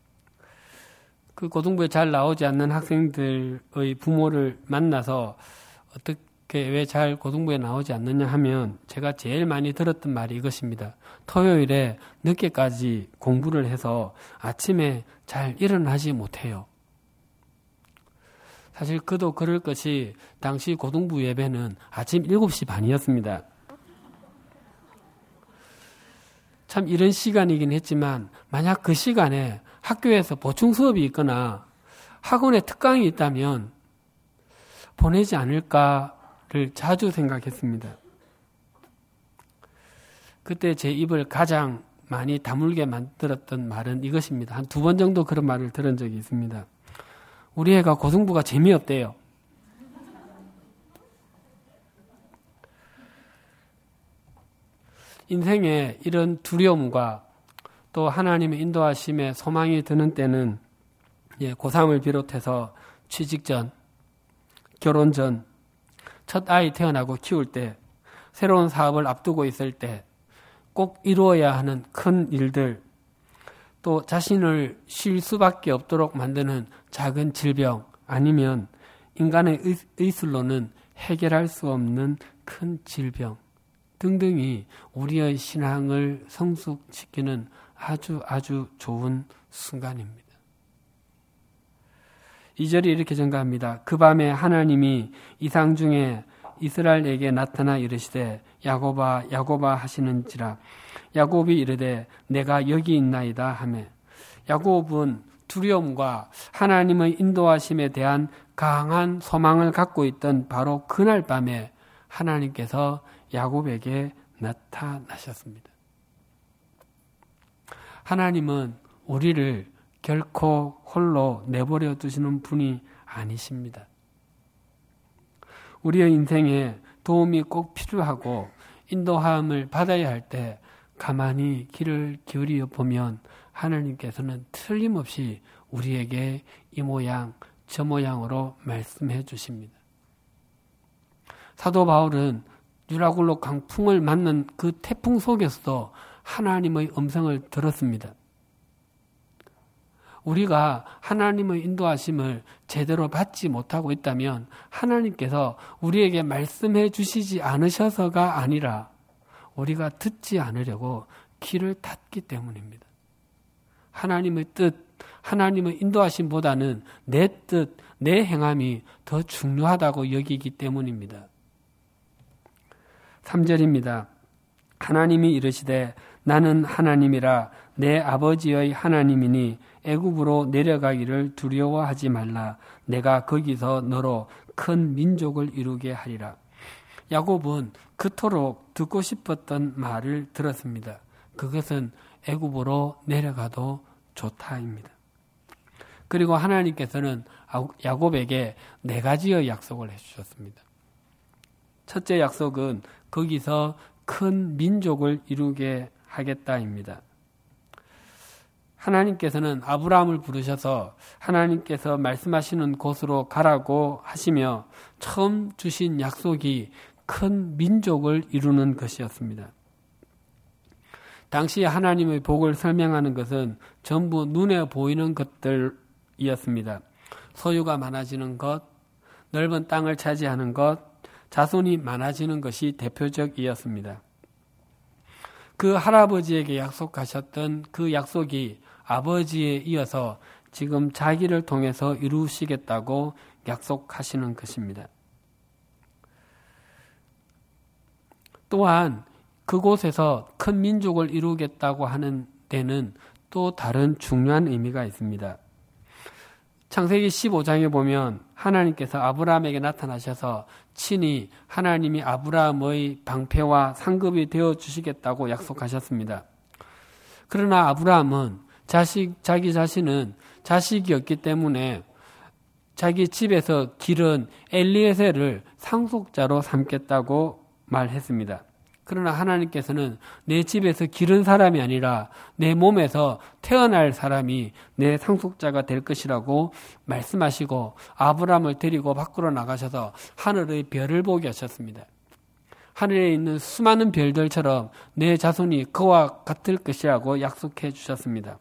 그 고등부에 잘 나오지 않는 학생들의 부모를 만나서 어떻게 왜 잘 고등부에 나오지 않느냐 하면 제가 제일 많이 들었던 말이 이것입니다. 토요일에 늦게까지 공부를 해서 아침에 잘 일어나지 못해요. 사실 그도 그럴 것이 당시 고등부 예배는 아침 7시 반이었습니다. 참 이런 시간이긴 했지만 만약 그 시간에 학교에서 보충 수업이 있거나 학원에 특강이 있다면 보내지 않을까를 자주 생각했습니다. 그때 제 입을 가장 많이 다물게 만들었던 말은 이것입니다. 한 2번 정도 그런 말을 들은 적이 있습니다. 우리 애가 고등부가 재미없대요. 인생에 이런 두려움과 또 하나님의 인도하심에 소망이 드는 때는 고3을 비롯해서 취직 전, 결혼 전, 첫 아이 태어나고 키울 때, 새로운 사업을 앞두고 있을 때 꼭 이루어야 하는 큰 일들, 또 자신을 쉴 수밖에 없도록 만드는 작은 질병, 아니면 인간의 의술로는 해결할 수 없는 큰 질병 등등이 우리의 신앙을 성숙시키는 아주 좋은 순간입니다. 2절이 이렇게 전가합니다. 그 밤에 하나님이 이상 중에 이스라엘에게 나타나 이르시되 야곱아 야곱아 하시는지라. 야곱이 이르되 내가 여기 있나이다 하매, 야곱은 두려움과 하나님의 인도하심에 대한 강한 소망을 갖고 있던 바로 그날 밤에 하나님께서 야곱에게 나타나셨습니다. 하나님은 우리를 결코 홀로 내버려 두시는 분이 아니십니다. 우리의 인생에 도움이 꼭 필요하고 인도함을 받아야 할 때 가만히 귀를 기울여 보면 하나님께서는 틀림없이 우리에게 이 모양 저 모양으로 말씀해 주십니다. 사도 바울은 유라굴로 강풍을 맞는 그 태풍 속에서도 하나님의 음성을 들었습니다. 우리가 하나님의 인도하심을 제대로 받지 못하고 있다면 하나님께서 우리에게 말씀해 주시지 않으셔서가 아니라 우리가 듣지 않으려고 귀를 닫기 때문입니다. 하나님의 뜻, 하나님의 인도하심보다는 내 뜻, 내 행함이 더 중요하다고 여기기 때문입니다. 3절입니다. 하나님이 이르시되 나는 하나님이라 내 아버지의 하나님이니 애굽으로 내려가기를 두려워하지 말라. 내가 거기서 너로 큰 민족을 이루게 하리라. 야곱은 그토록 듣고 싶었던 말을 들었습니다. 그것은 애굽으로 내려가도 좋다입니다. 그리고 하나님께서는 야곱에게 4가지의 약속을 해주셨습니다. 첫째 약속은 거기서 큰 민족을 이루게 하겠다입니다. 하나님께서는 아브라함을 부르셔서 하나님께서 말씀하시는 곳으로 가라고 하시며 처음 주신 약속이 큰 민족을 이루는 것이었습니다. 당시 하나님의 복을 설명하는 것은 전부 눈에 보이는 것들이었습니다. 소유가 많아지는 것, 넓은 땅을 차지하는 것, 자손이 많아지는 것이 대표적이었습니다. 그 할아버지에게 약속하셨던 그 약속이 아버지에 이어서 지금 자기를 통해서 이루시겠다고 약속하시는 것입니다. 또한 그곳에서 큰 민족을 이루겠다고 하는 데는 또 다른 중요한 의미가 있습니다. 창세기 15장에 보면 하나님께서 아브라함에게 나타나셔서 친히 하나님이 아브라함의 방패와 상급이 되어주시겠다고 약속하셨습니다. 그러나 아브라함은 자기 자신은 자식이었기 때문에 자기 집에서 기른 엘리에셀을 상속자로 삼겠다고 말했습니다. 그러나 하나님께서는 내 집에서 기른 사람이 아니라 내 몸에서 태어날 사람이 내 상속자가 될 것이라고 말씀하시고 아브라함을 데리고 밖으로 나가셔서 하늘의 별을 보게 하셨습니다. 하늘에 있는 수많은 별들처럼 내 자손이 그와 같을 것이라고 약속해 주셨습니다.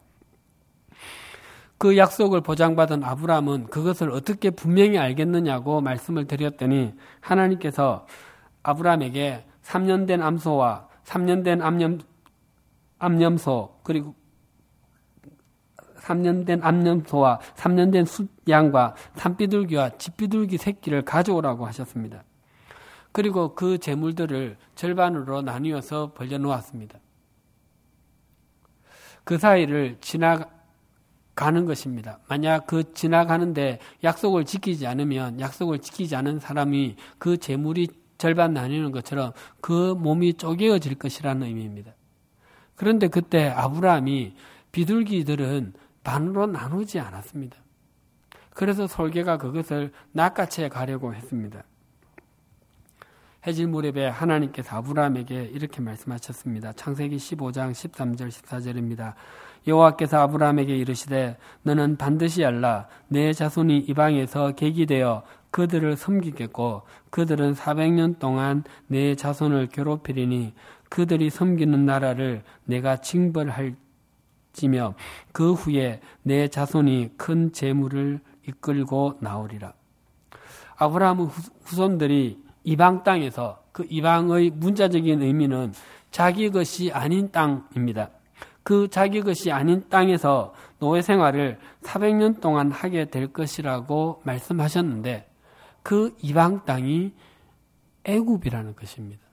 그 약속을 보장받은 아브라함은 그것을 어떻게 분명히 알겠느냐고 말씀을 드렸더니 하나님께서 아브라함에게 3년 된 암소와 3년 된 암염소 그리고 3년 된 암염소와 3년 된 숫양과 산비둘기와 집비둘기 새끼를 가져오라고 하셨습니다. 그리고 그 제물들을 절반으로 나뉘어서 벌려놓았습니다. 그 사이를 지나가는 것입니다. 만약 그 지나가는데 약속을 지키지 않은 사람이 그 제물이 절반 나뉘는 것처럼 그 몸이 쪼개어질 것이라는 의미입니다. 그런데 그때 아브라함이 비둘기들은 반으로 나누지 않았습니다. 그래서 솔개가 그것을 낚아채 가려고 했습니다. 해질 무렵에 하나님께서 아브라함에게 이렇게 말씀하셨습니다. 창세기 15장 13절 14절입니다. 여호와께서 아브라함에게 이르시되 너는 반드시 알라 내 자손이 이방에서 객이 되어 그들을 섬기겠고 그들은 400년 동안 내 자손을 괴롭히리니 그들이 섬기는 나라를 내가 징벌할지며 그 후에 내 자손이 큰 재물을 이끌고 나오리라. 아브라함의 후손들이 이방 땅에서 그 이방의 문자적인 의미는 자기 것이 아닌 땅입니다. 그 자기 것이 아닌 땅에서 노예 생활을 400년 동안 하게 될 것이라고 말씀하셨는데 그 이방 땅이 애굽이라는 것입니다.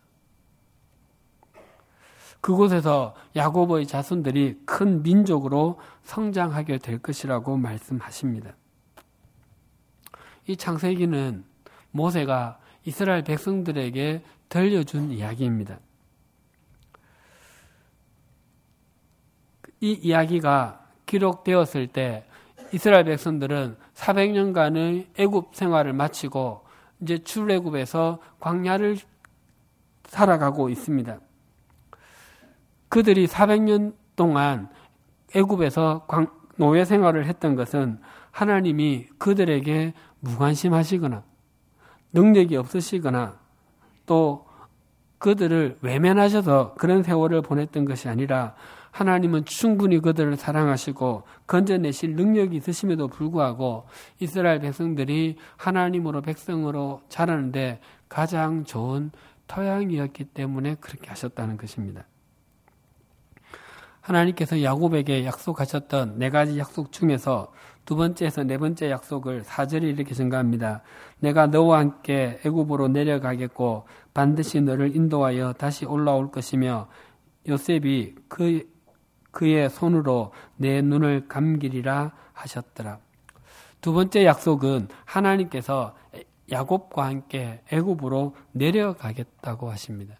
그곳에서 야곱의 자손들이 큰 민족으로 성장하게 될 것이라고 말씀하십니다. 이 창세기는 모세가 이스라엘 백성들에게 들려준 이야기입니다. 이 이야기가 기록되었을 때 이스라엘 백성들은 400년간의 애굽 생활을 마치고 이제 출애굽에서 광야를 살아가고 있습니다. 그들이 400년 동안 애굽에서 노예 생활을 했던 것은 하나님이 그들에게 무관심하시거나 능력이 없으시거나 또 그들을 외면하셔서 그런 세월을 보냈던 것이 아니라 하나님은 충분히 그들을 사랑하시고 건져내실 능력이 있으심에도 불구하고 이스라엘 백성들이 하나님으로 백성으로 자라는데 가장 좋은 토양이었기 때문에 그렇게 하셨다는 것입니다. 하나님께서 야곱에게 약속하셨던 4가지 약속 중에서 2번째에서 4번째 약속을 4절에 이렇게 증가합니다. 내가 너와 함께 애굽으로 내려가겠고 반드시 너를 인도하여 다시 올라올 것이며 요셉이 그의 손으로 내 눈을 감기리라 하셨더라. 2번째 약속은 하나님께서 야곱과 함께 애굽으로 내려가겠다고 하십니다.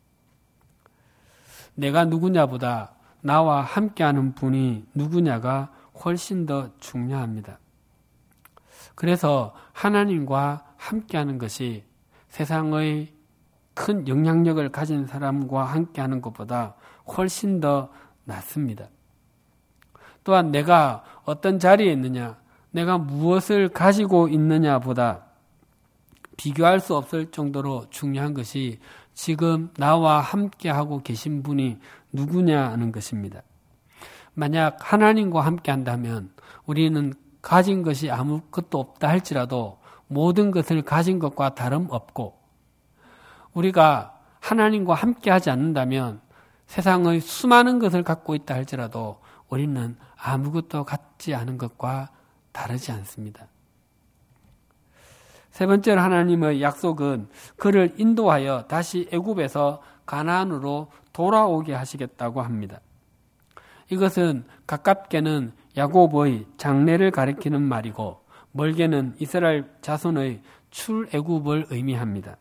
내가 누구냐보다 나와 함께하는 분이 누구냐가 훨씬 더 중요합니다. 그래서 하나님과 함께하는 것이 세상의 큰 영향력을 가진 사람과 함께하는 것보다 훨씬 더 낫습니다. 또한 내가 어떤 자리에 있느냐, 내가 무엇을 가지고 있느냐보다 비교할 수 없을 정도로 중요한 것이 지금 나와 함께하고 계신 분이 누구냐는 것입니다. 만약 하나님과 함께 한다면 우리는 가진 것이 아무것도 없다 할지라도 모든 것을 가진 것과 다름없고, 우리가 하나님과 함께 하지 않는다면 세상의 수많은 것을 갖고 있다 할지라도 우리는 아무것도 갖지 않은 것과 다르지 않습니다. 세 번째로 하나님의 약속은 그를 인도하여 다시 애굽에서 가나안으로 돌아오게 하시겠다고 합니다. 이것은 가깝게는 야곱의 장래를 가리키는 말이고 멀게는 이스라엘 자손의 출애굽을 의미합니다.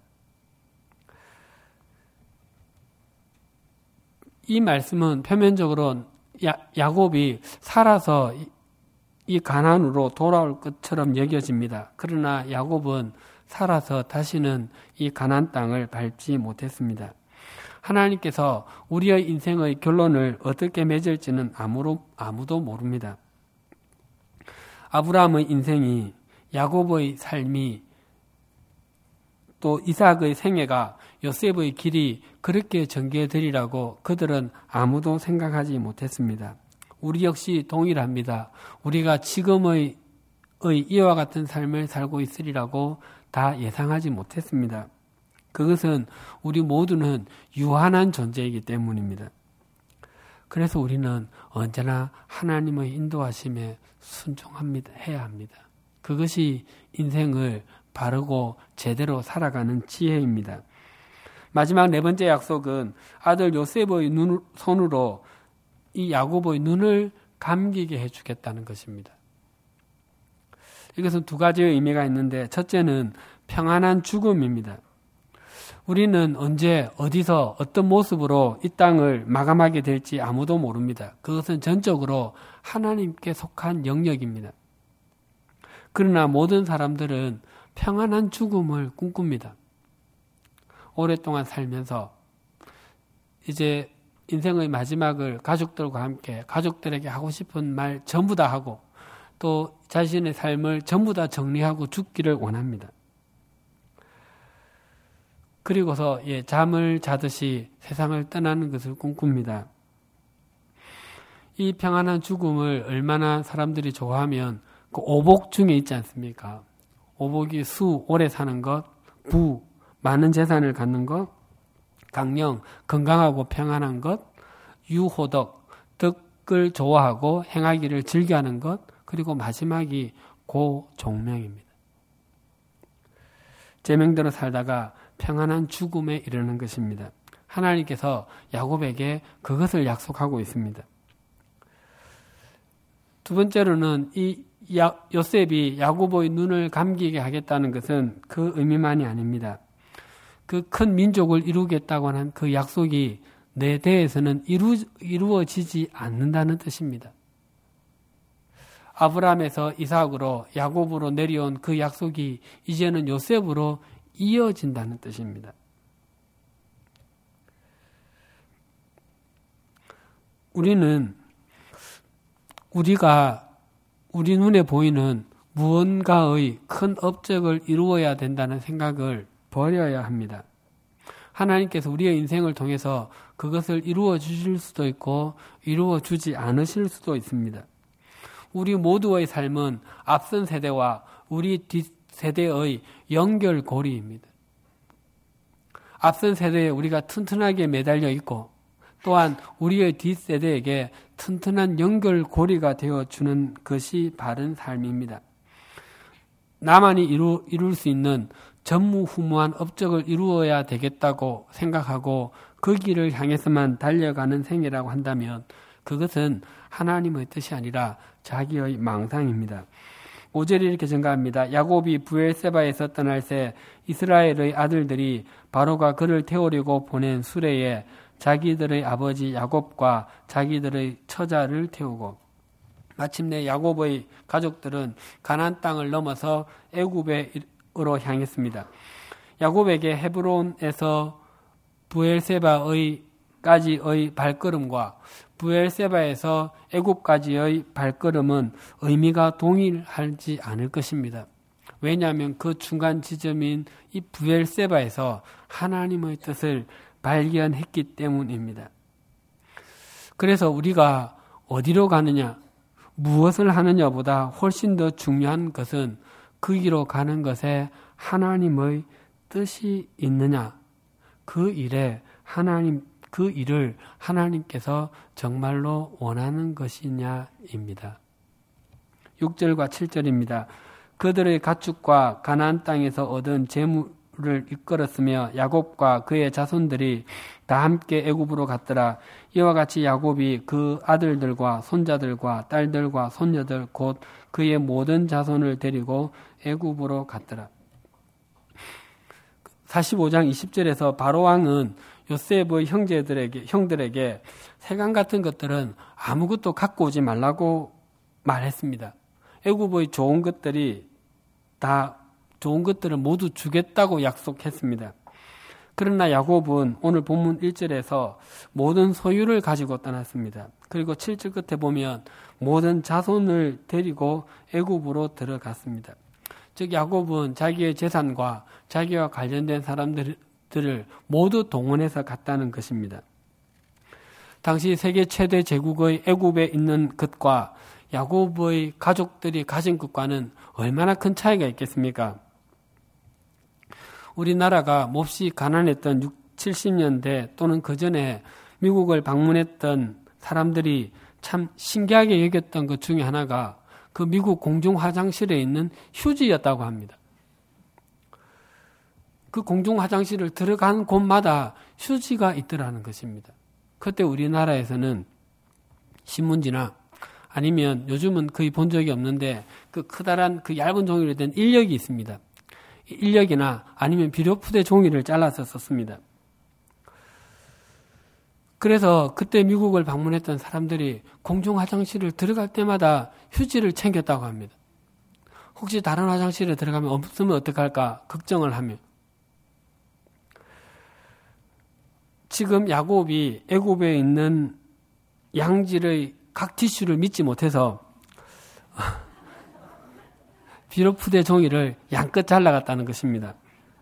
이 말씀은 표면적으로 야곱이 살아서 이 가나안으로 돌아올 것처럼 여겨집니다. 그러나 야곱은 살아서 다시는 이 가나안 땅을 밟지 못했습니다. 하나님께서 우리의 인생의 결론을 어떻게 맺을지는 아무도 모릅니다. 아브라함의 인생이, 야곱의 삶이, 또 이삭의 생애가, 요셉의 길이 그렇게 전개되리라고 그들은 아무도 생각하지 못했습니다. 우리 역시 동일합니다. 우리가 지금의 이와 같은 삶을 살고 있으리라고 다 예상하지 못했습니다. 그것은 우리 모두는 유한한 존재이기 때문입니다. 그래서 우리는 언제나 하나님의 인도하심에 해야 합니다. 그것이 인생을 바르고 제대로 살아가는 지혜입니다. 마지막 네 번째 약속은 아들 요셉의 손으로 이 야곱의 눈을 감기게 해주겠다는 것입니다. 이것은 두 가지의 의미가 있는데, 첫째는 평안한 죽음입니다. 우리는 언제, 어디서, 어떤 모습으로 이 땅을 마감하게 될지 아무도 모릅니다. 그것은 전적으로 하나님께 속한 영역입니다. 그러나 모든 사람들은 평안한 죽음을 꿈꿉니다. 오랫동안 살면서 이제 인생의 마지막을 가족들과 함께 가족들에게 하고 싶은 말 전부 다 하고 또 자신의 삶을 전부 다 정리하고 죽기를 원합니다. 그리고서 잠을 자듯이 세상을 떠나는 것을 꿈꿉니다. 이 평안한 죽음을 얼마나 사람들이 좋아하면 그 오복 중에 있지 않습니까? 오복이 수, 오래 사는 것, 부, 많은 재산을 갖는 것, 강령, 건강하고 평안한 것, 유호덕, 덕을 좋아하고 행하기를 즐겨하는 것, 그리고 마지막이 고종명입니다. 제명대로 살다가 평안한 죽음에 이르는 것입니다. 하나님께서 야곱에게 그것을 약속하고 있습니다. 두 번째로는 이 요셉이 야곱의 눈을 감기게 하겠다는 것은 그 의미만이 아닙니다. 그 큰 민족을 이루겠다고 하는 그 약속이 내 대에서는 이루어지지 않는다는 뜻입니다. 아브라함에서 이삭으로 야곱으로 내려온 그 약속이 이제는 요셉으로 이어진다는 뜻입니다. 우리 눈에 보이는 무언가의 큰 업적을 이루어야 된다는 생각을 버려야 합니다. 하나님께서 우리의 인생을 통해서 그것을 이루어 주실 수도 있고 이루어 주지 않으실 수도 있습니다. 우리 모두의 삶은 앞선 세대와 우리 뒷세대의 연결고리입니다. 앞선 세대에 우리가 튼튼하게 매달려 있고 또한 우리의 뒷세대에게 튼튼한 연결고리가 되어주는 것이 바른 삶입니다. 나만이 이룰 수 있는 전무후무한 업적을 이루어야 되겠다고 생각하고 그 길을 향해서만 달려가는 생애라고 한다면 그것은 하나님의 뜻이 아니라 자기의 망상입니다. 5절이 이렇게 증가합니다. 야곱이 브엘세바에서 떠날 새 이스라엘의 아들들이 바로가 그를 태우려고 보낸 수레에 자기들의 아버지 야곱과 자기들의 처자를 태우고 마침내 야곱의 가족들은 가나안 땅을 넘어서 애굽으로 향했습니다. 야곱에게 헤브론에서 브엘세바까지의 발걸음과 브엘세바에서 애굽까지의 발걸음은 의미가 동일하지 않을 것입니다. 왜냐하면 그 중간 지점인 이 브엘세바에서 하나님의 뜻을 발견했기 때문입니다. 그래서 우리가 어디로 가느냐, 무엇을 하느냐보다 훨씬 더 중요한 것은 그 길로 가는 것에 하나님의 뜻이 있느냐, 그 일을 하나님께서 정말로 원하는 것이냐입니다. 6절과 7절입니다. 그들의 가축과 가나안 땅에서 얻은 재물을 이끌었으며 야곱과 그의 자손들이 다 함께 애굽으로 갔더라. 이와 같이 야곱이 그 아들들과 손자들과 딸들과 손녀들 곧 그의 모든 자손을 데리고 애굽으로 갔더라. 45장 20절에서 바로왕은 요셉의 형들에게 세관 같은 것들은 아무것도 갖고 오지 말라고 말했습니다. 애굽의 좋은 것들을 모두 주겠다고 약속했습니다. 그러나 야곱은 오늘 본문 1절에서 모든 소유를 가지고 떠났습니다. 그리고 7절 끝에 보면 모든 자손을 데리고 애굽으로 들어갔습니다. 즉 야곱은 자기의 재산과 자기와 관련된 사람들을 모두 동원해서 갔다는 것입니다. 당시 세계 최대 제국의 애굽에 있는 것과 야곱의 가족들이 가진 것과는 얼마나 큰 차이가 있겠습니까? 우리나라가 몹시 가난했던 60, 70년대 또는 그 전에 미국을 방문했던 사람들이 참 신기하게 여겼던 것 중에 하나가 그 미국 공중 화장실에 있는 휴지였다고 합니다. 그 공중 화장실을 들어간 곳마다 휴지가 있더라는 것입니다. 그때 우리나라에서는 신문지나 아니면 요즘은 거의 본 적이 없는데 그 커다란 그 얇은 종이로 된 인력이 있습니다. 인력이나 아니면 비료푸대 종이를 잘라서 썼습니다. 그래서 그때 미국을 방문했던 사람들이 공중 화장실을 들어갈 때마다 휴지를 챙겼다고 합니다. 혹시 다른 화장실에 들어가면 없으면 어떡할까 걱정을 하며. 지금 야곱이 애굽에 있는 양질의 각 티슈를 믿지 못해서 비료푸대 종이를 양껏 잘라갔다는 것입니다.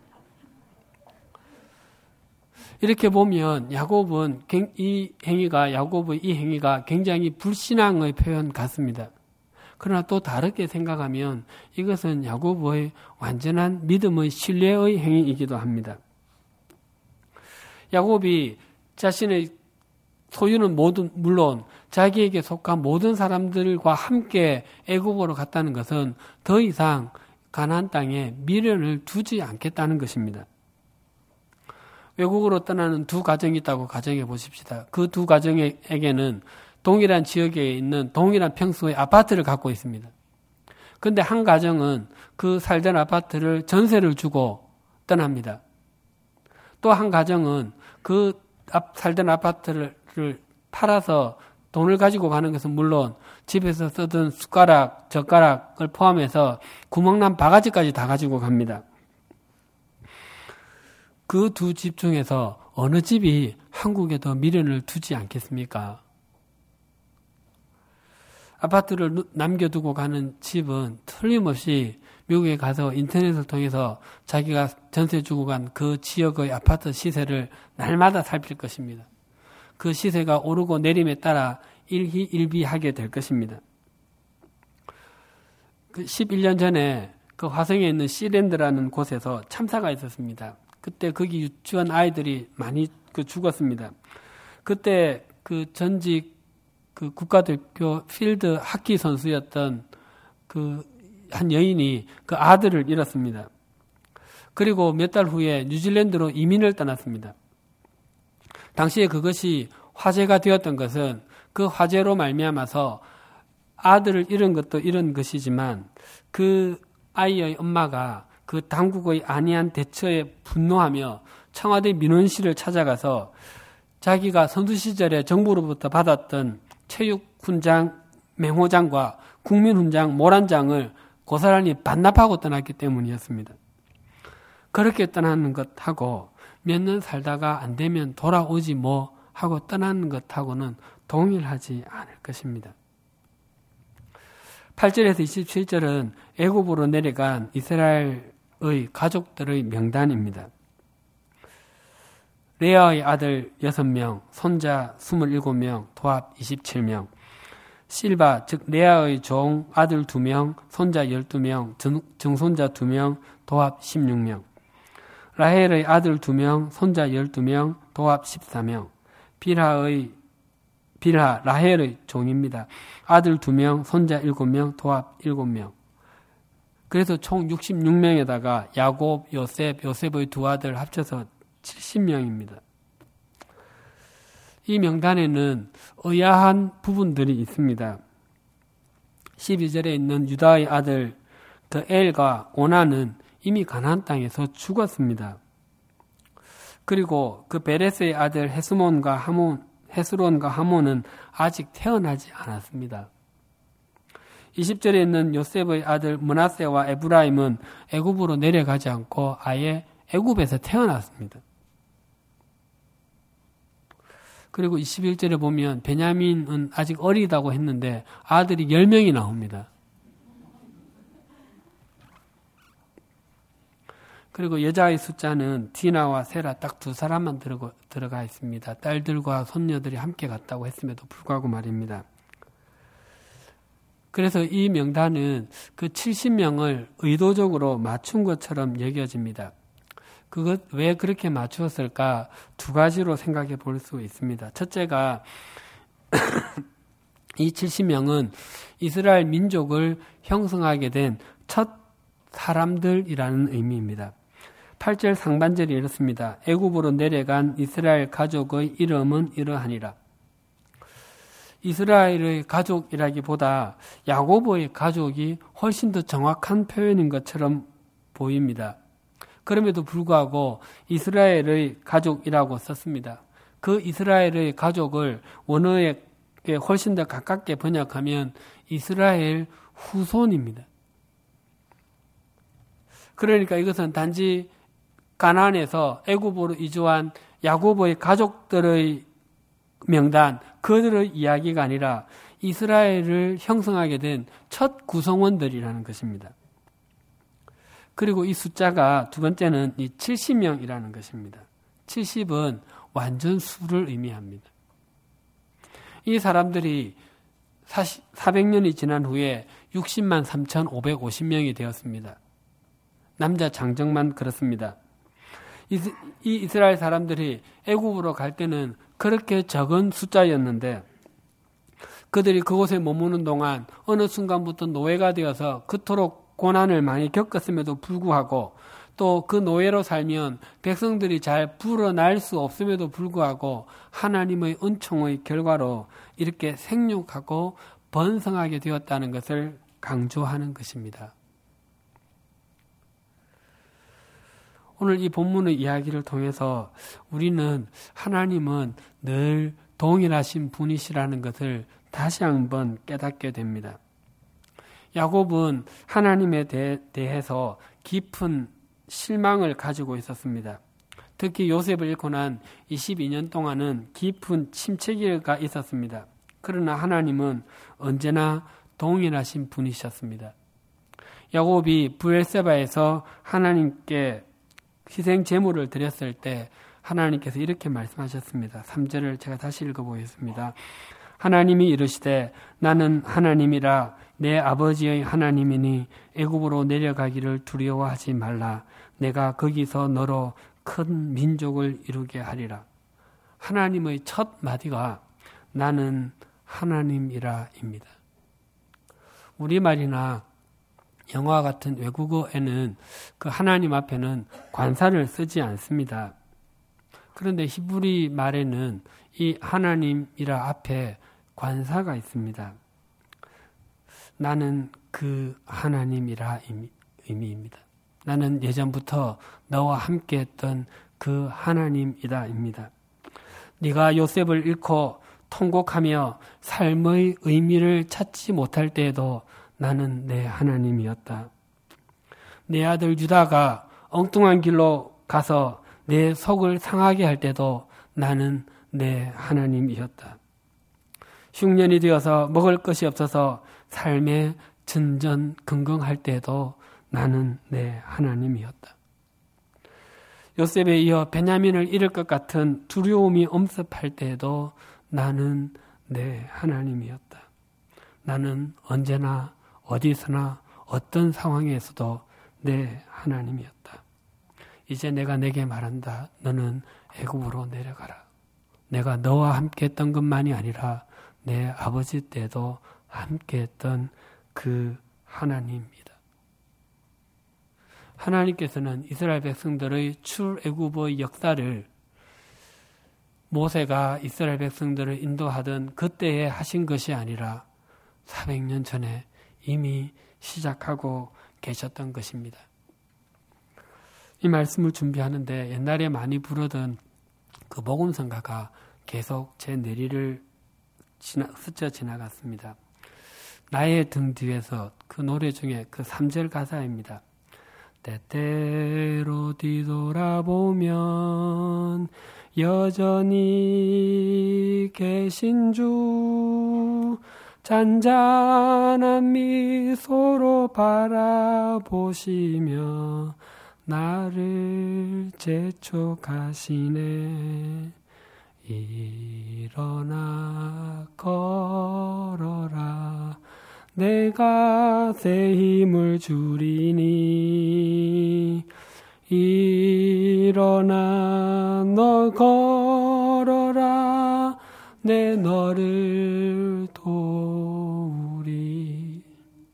이렇게 보면 야곱의 이 행위가 굉장히 불신앙의 표현 같습니다. 그러나 또 다르게 생각하면 이것은 야곱의 완전한 믿음의 신뢰의 행위이기도 합니다. 야곱이 자신의 소유는 물론 자기에게 속한 모든 사람들과 함께 애굽으로 갔다는 것은 더 이상 가나안 땅에 미련을 두지 않겠다는 것입니다. 외국으로 떠나는 두 가정이 있다고 가정해 보십시다. 그 두 가정에게는 동일한 지역에 있는 동일한 평수의 아파트를 갖고 있습니다. 그런데 한 가정은 그 살던 아파트를 전세를 주고 떠납니다. 또 한 가정은 그 살던 아파트를 팔아서 돈을 가지고 가는 것은 물론 집에서 쓰던 숟가락, 젓가락을 포함해서 구멍난 바가지까지 다 가지고 갑니다. 그 두 집 중에서 어느 집이 한국에 더 미련을 두지 않겠습니까? 아파트를 남겨두고 가는 집은 틀림없이 미국에 가서 인터넷을 통해서 자기가 전세 주고 간 그 지역의 아파트 시세를 날마다 살필 것입니다. 그 시세가 오르고 내림에 따라 일희일비하게 될 것입니다. 그 11년 전에 그 화성에 있는 시랜드라는 곳에서 참사가 있었습니다. 그때 거기 유치원 아이들이 많이 죽었습니다. 그때 그 전직 그 국가대표 필드 하키 선수였던 그 한 여인이 그 아들을 잃었습니다. 그리고 몇 달 후에 뉴질랜드로 이민을 떠났습니다. 당시에 그것이 화제가 되었던 것은 그 화제로 말미암아서 아들을 잃은 것도 잃은 것이지만 그 아이의 엄마가 그 당국의 안이한 대처에 분노하며 청와대 민원실을 찾아가서 자기가 선수 시절에 정부로부터 받았던 체육훈장 맹호장과 국민훈장 모란장을 고스란히 반납하고 떠났기 때문이었습니다. 그렇게 떠나는 것하고 몇 년 살다가 안 되면 돌아오지 뭐 하고 떠나는 것하고는 동일하지 않을 것입니다. 8절에서 27절은 애굽으로 내려간 이스라엘의 가족들의 명단입니다. 레아의 아들 6명, 손자 27명, 도합 27명. 실바, 즉 레아의 종 아들 2명, 손자 12명, 증손자 2명, 도합 16명. 라헬의 아들 2명, 손자 12명, 도합 14명. 빌하, 라헬의 종입니다. 아들 2명, 손자 7명, 도합 7명. 그래서 총 66명에다가 야곱, 요셉의 두 아들 합쳐서 70명입니다. 이 명단에는 의아한 부분들이 있습니다. 12절에 있는 유다의 아들 그 엘과 오나는 이미 가나안 땅에서 죽었습니다. 그리고 그 베레스의 아들 헤스론과 하몬은 아직 태어나지 않았습니다. 20절에 있는 요셉의 아들 므낫세와 에브라임은 애굽으로 내려가지 않고 아예 애굽에서 태어났습니다. 그리고 21절에 보면 베냐민은 아직 어리다고 했는데 아들이 10명이 나옵니다. 그리고 여자의 숫자는 디나와 세라 딱 두 사람만 들어가 있습니다. 딸들과 손녀들이 함께 갔다고 했음에도 불구하고 말입니다. 그래서 이 명단은 그 70명을 의도적으로 맞춘 것처럼 여겨집니다. 그것 왜 그렇게 맞추었을까? 두 가지로 생각해 볼 수 있습니다. 첫째가 이 70명은 이스라엘 민족을 형성하게 된 첫 사람들이라는 의미입니다. 8절 상반절이 이렇습니다. 애굽으로 내려간 이스라엘 가족의 이름은 이러하니라. 이스라엘의 가족이라기보다 야고보의 가족이 훨씬 더 정확한 표현인 것처럼 보입니다. 그럼에도 불구하고 이스라엘의 가족이라고 썼습니다. 그 이스라엘의 가족을 원어에 훨씬 더 가깝게 번역하면 이스라엘 후손입니다. 그러니까 이것은 단지 가나안에서 애굽으로 이주한 야고보의 가족들의 명단, 그들의 이야기가 아니라 이스라엘을 형성하게 된 첫 구성원들이라는 것입니다. 그리고 이 숫자가 두 번째는 이 70명이라는 것입니다. 70은 완전 수를 의미합니다. 이 사람들이 400년이 지난 후에 60만 3,550명이 되었습니다. 남자 장정만 그렇습니다. 이 이스라엘 사람들이 애굽으로 갈 때는 그렇게 적은 숫자였는데 그들이 그곳에 머무는 동안 어느 순간부터 노예가 되어서 그토록 고난을 많이 겪었음에도 불구하고 또 그 노예로 살면 백성들이 잘 불어날 수 없음에도 불구하고 하나님의 은총의 결과로 이렇게 생육하고 번성하게 되었다는 것을 강조하는 것입니다. 오늘 이 본문의 이야기를 통해서 우리는 하나님은 늘 동일하신 분이시라는 것을 다시 한번 깨닫게 됩니다. 야곱은 하나님에 대해서 깊은 실망을 가지고 있었습니다. 특히 요셉을 잃고 난 22년 동안은 깊은 침체기가 있었습니다. 그러나 하나님은 언제나 동일하신 분이셨습니다. 야곱이 브엘세바에서 하나님께 희생 제물을 드렸을 때 하나님께서 이렇게 말씀하셨습니다. 3절을 제가 다시 읽어보겠습니다. 하나님이 이르시되 나는 하나님이라 내 아버지의 하나님이니 애굽으로 내려가기를 두려워하지 말라. 내가 거기서 너로 큰 민족을 이루게 하리라. 하나님의 첫 마디가 나는 하나님이라입니다. 우리말이나 영어와 같은 외국어에는 그 하나님 앞에는 관사를 쓰지 않습니다. 그런데 히브리 말에는 이 하나님이라 앞에 관사가 있습니다. 나는 그 하나님이라 의미입니다. 나는 예전부터 너와 함께했던 그 하나님이다입니다. 네가 요셉을 잃고 통곡하며 삶의 의미를 찾지 못할 때에도 나는 내 하나님이었다. 내 아들 유다가 엉뚱한 길로 가서 내 속을 상하게 할 때도 나는 내 하나님이었다. 흉년이 되어서 먹을 것이 없어서 삶에 전전긍긍할 때도 나는 내 하나님이었다. 요셉에 이어 베냐민을 잃을 것 같은 두려움이 엄습할 때에도 나는 내 하나님이었다. 나는 언제나 어디서나 어떤 상황에서도 내 하나님이었다. 이제 내가 내게 말한다. 너는 애굽으로 내려가라. 내가 너와 함께 했던 것만이 아니라 내 아버지 때도 함께 했던 그 하나님이다. 하나님께서는 이스라엘 백성들의 출애굽의 역사를 모세가 이스라엘 백성들을 인도하던 그때에 하신 것이 아니라 400년 전에 이미 시작하고 계셨던 것입니다. 이 말씀을 준비하는데 옛날에 많이 부르던 그 복음성가가 계속 제 뇌리를 스쳐 지나갔습니다. 나의 등 뒤에서 그 노래 중에 그 3절 가사입니다. 때때로 뒤돌아보면 여전히 계신 주, 잔잔한 미소로 바라보시며 나를 재촉하시네. 일어나 걸어라, 내가 새 힘을 주리니. 일어나 너 걸어라, 내 너를 도우리.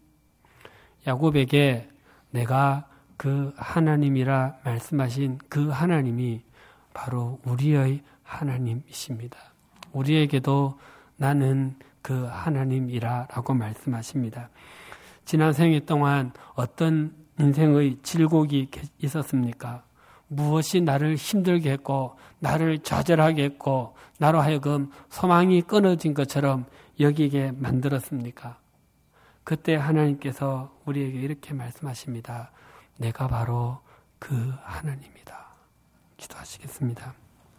야곱에게 내가 그 하나님이라 말씀하신 그 하나님이 바로 우리의 하나님이십니다. 우리에게도 나는 그 하나님이라 라고 말씀하십니다. 지난 생애 동안 어떤 인생의 질곡이 있었습니까? 무엇이 나를 힘들게 했고 나를 좌절하게 했고 나로 하여금 소망이 끊어진 것처럼 여기게 만들었습니까? 그때 하나님께서 우리에게 이렇게 말씀하십니다. 내가 바로 그 하나님이다. 기도하시겠습니다.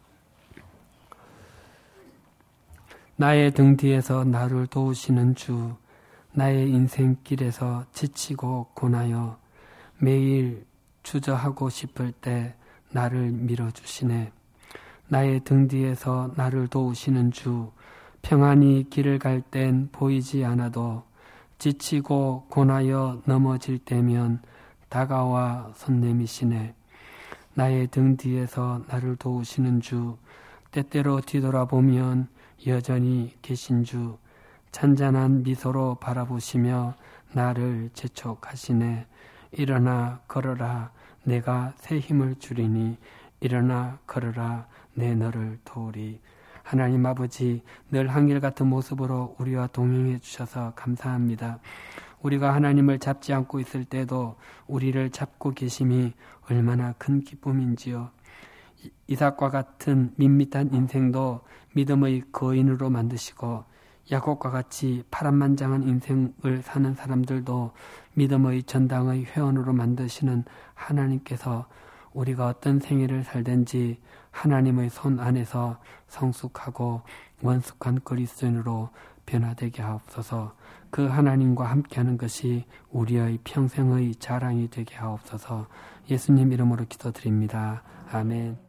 나의 등 뒤에서 나를 도우시는 주, 나의 인생길에서 지치고 고나여 매일 주저하고 싶을 때 나를 밀어주시네. 나의 등 뒤에서 나를 도우시는 주, 평안히 길을 갈 땐 보이지 않아도 지치고 고나여 넘어질 때면 다가와 손 내미시네. 나의 등 뒤에서 나를 도우시는 주, 때때로 뒤돌아보면 여전히 계신 주, 잔잔한 미소로 바라보시며 나를 재촉하시네. 일어나 걸어라, 내가 새 힘을 주리니. 일어나 걸어라, 내 너를 도우리. 하나님 아버지, 늘 한결같은 모습으로 우리와 동행해 주셔서 감사합니다. 우리가 하나님을 잡지 않고 있을 때도 우리를 잡고 계심이 얼마나 큰 기쁨인지요. 이삭과 같은 밋밋한 인생도 믿음의 거인으로 만드시고, 야곱과 같이 파란만장한 인생을 사는 사람들도 믿음의 전당의 회원으로 만드시는 하나님께서 우리가 어떤 생애를 살든지 하나님의 손 안에서 성숙하고 원숙한 그리스도인으로 변화되게 하옵소서. 그 하나님과 함께하는 것이 우리의 평생의 자랑이 되게 하옵소서. 예수님 이름으로 기도드립니다. 아멘.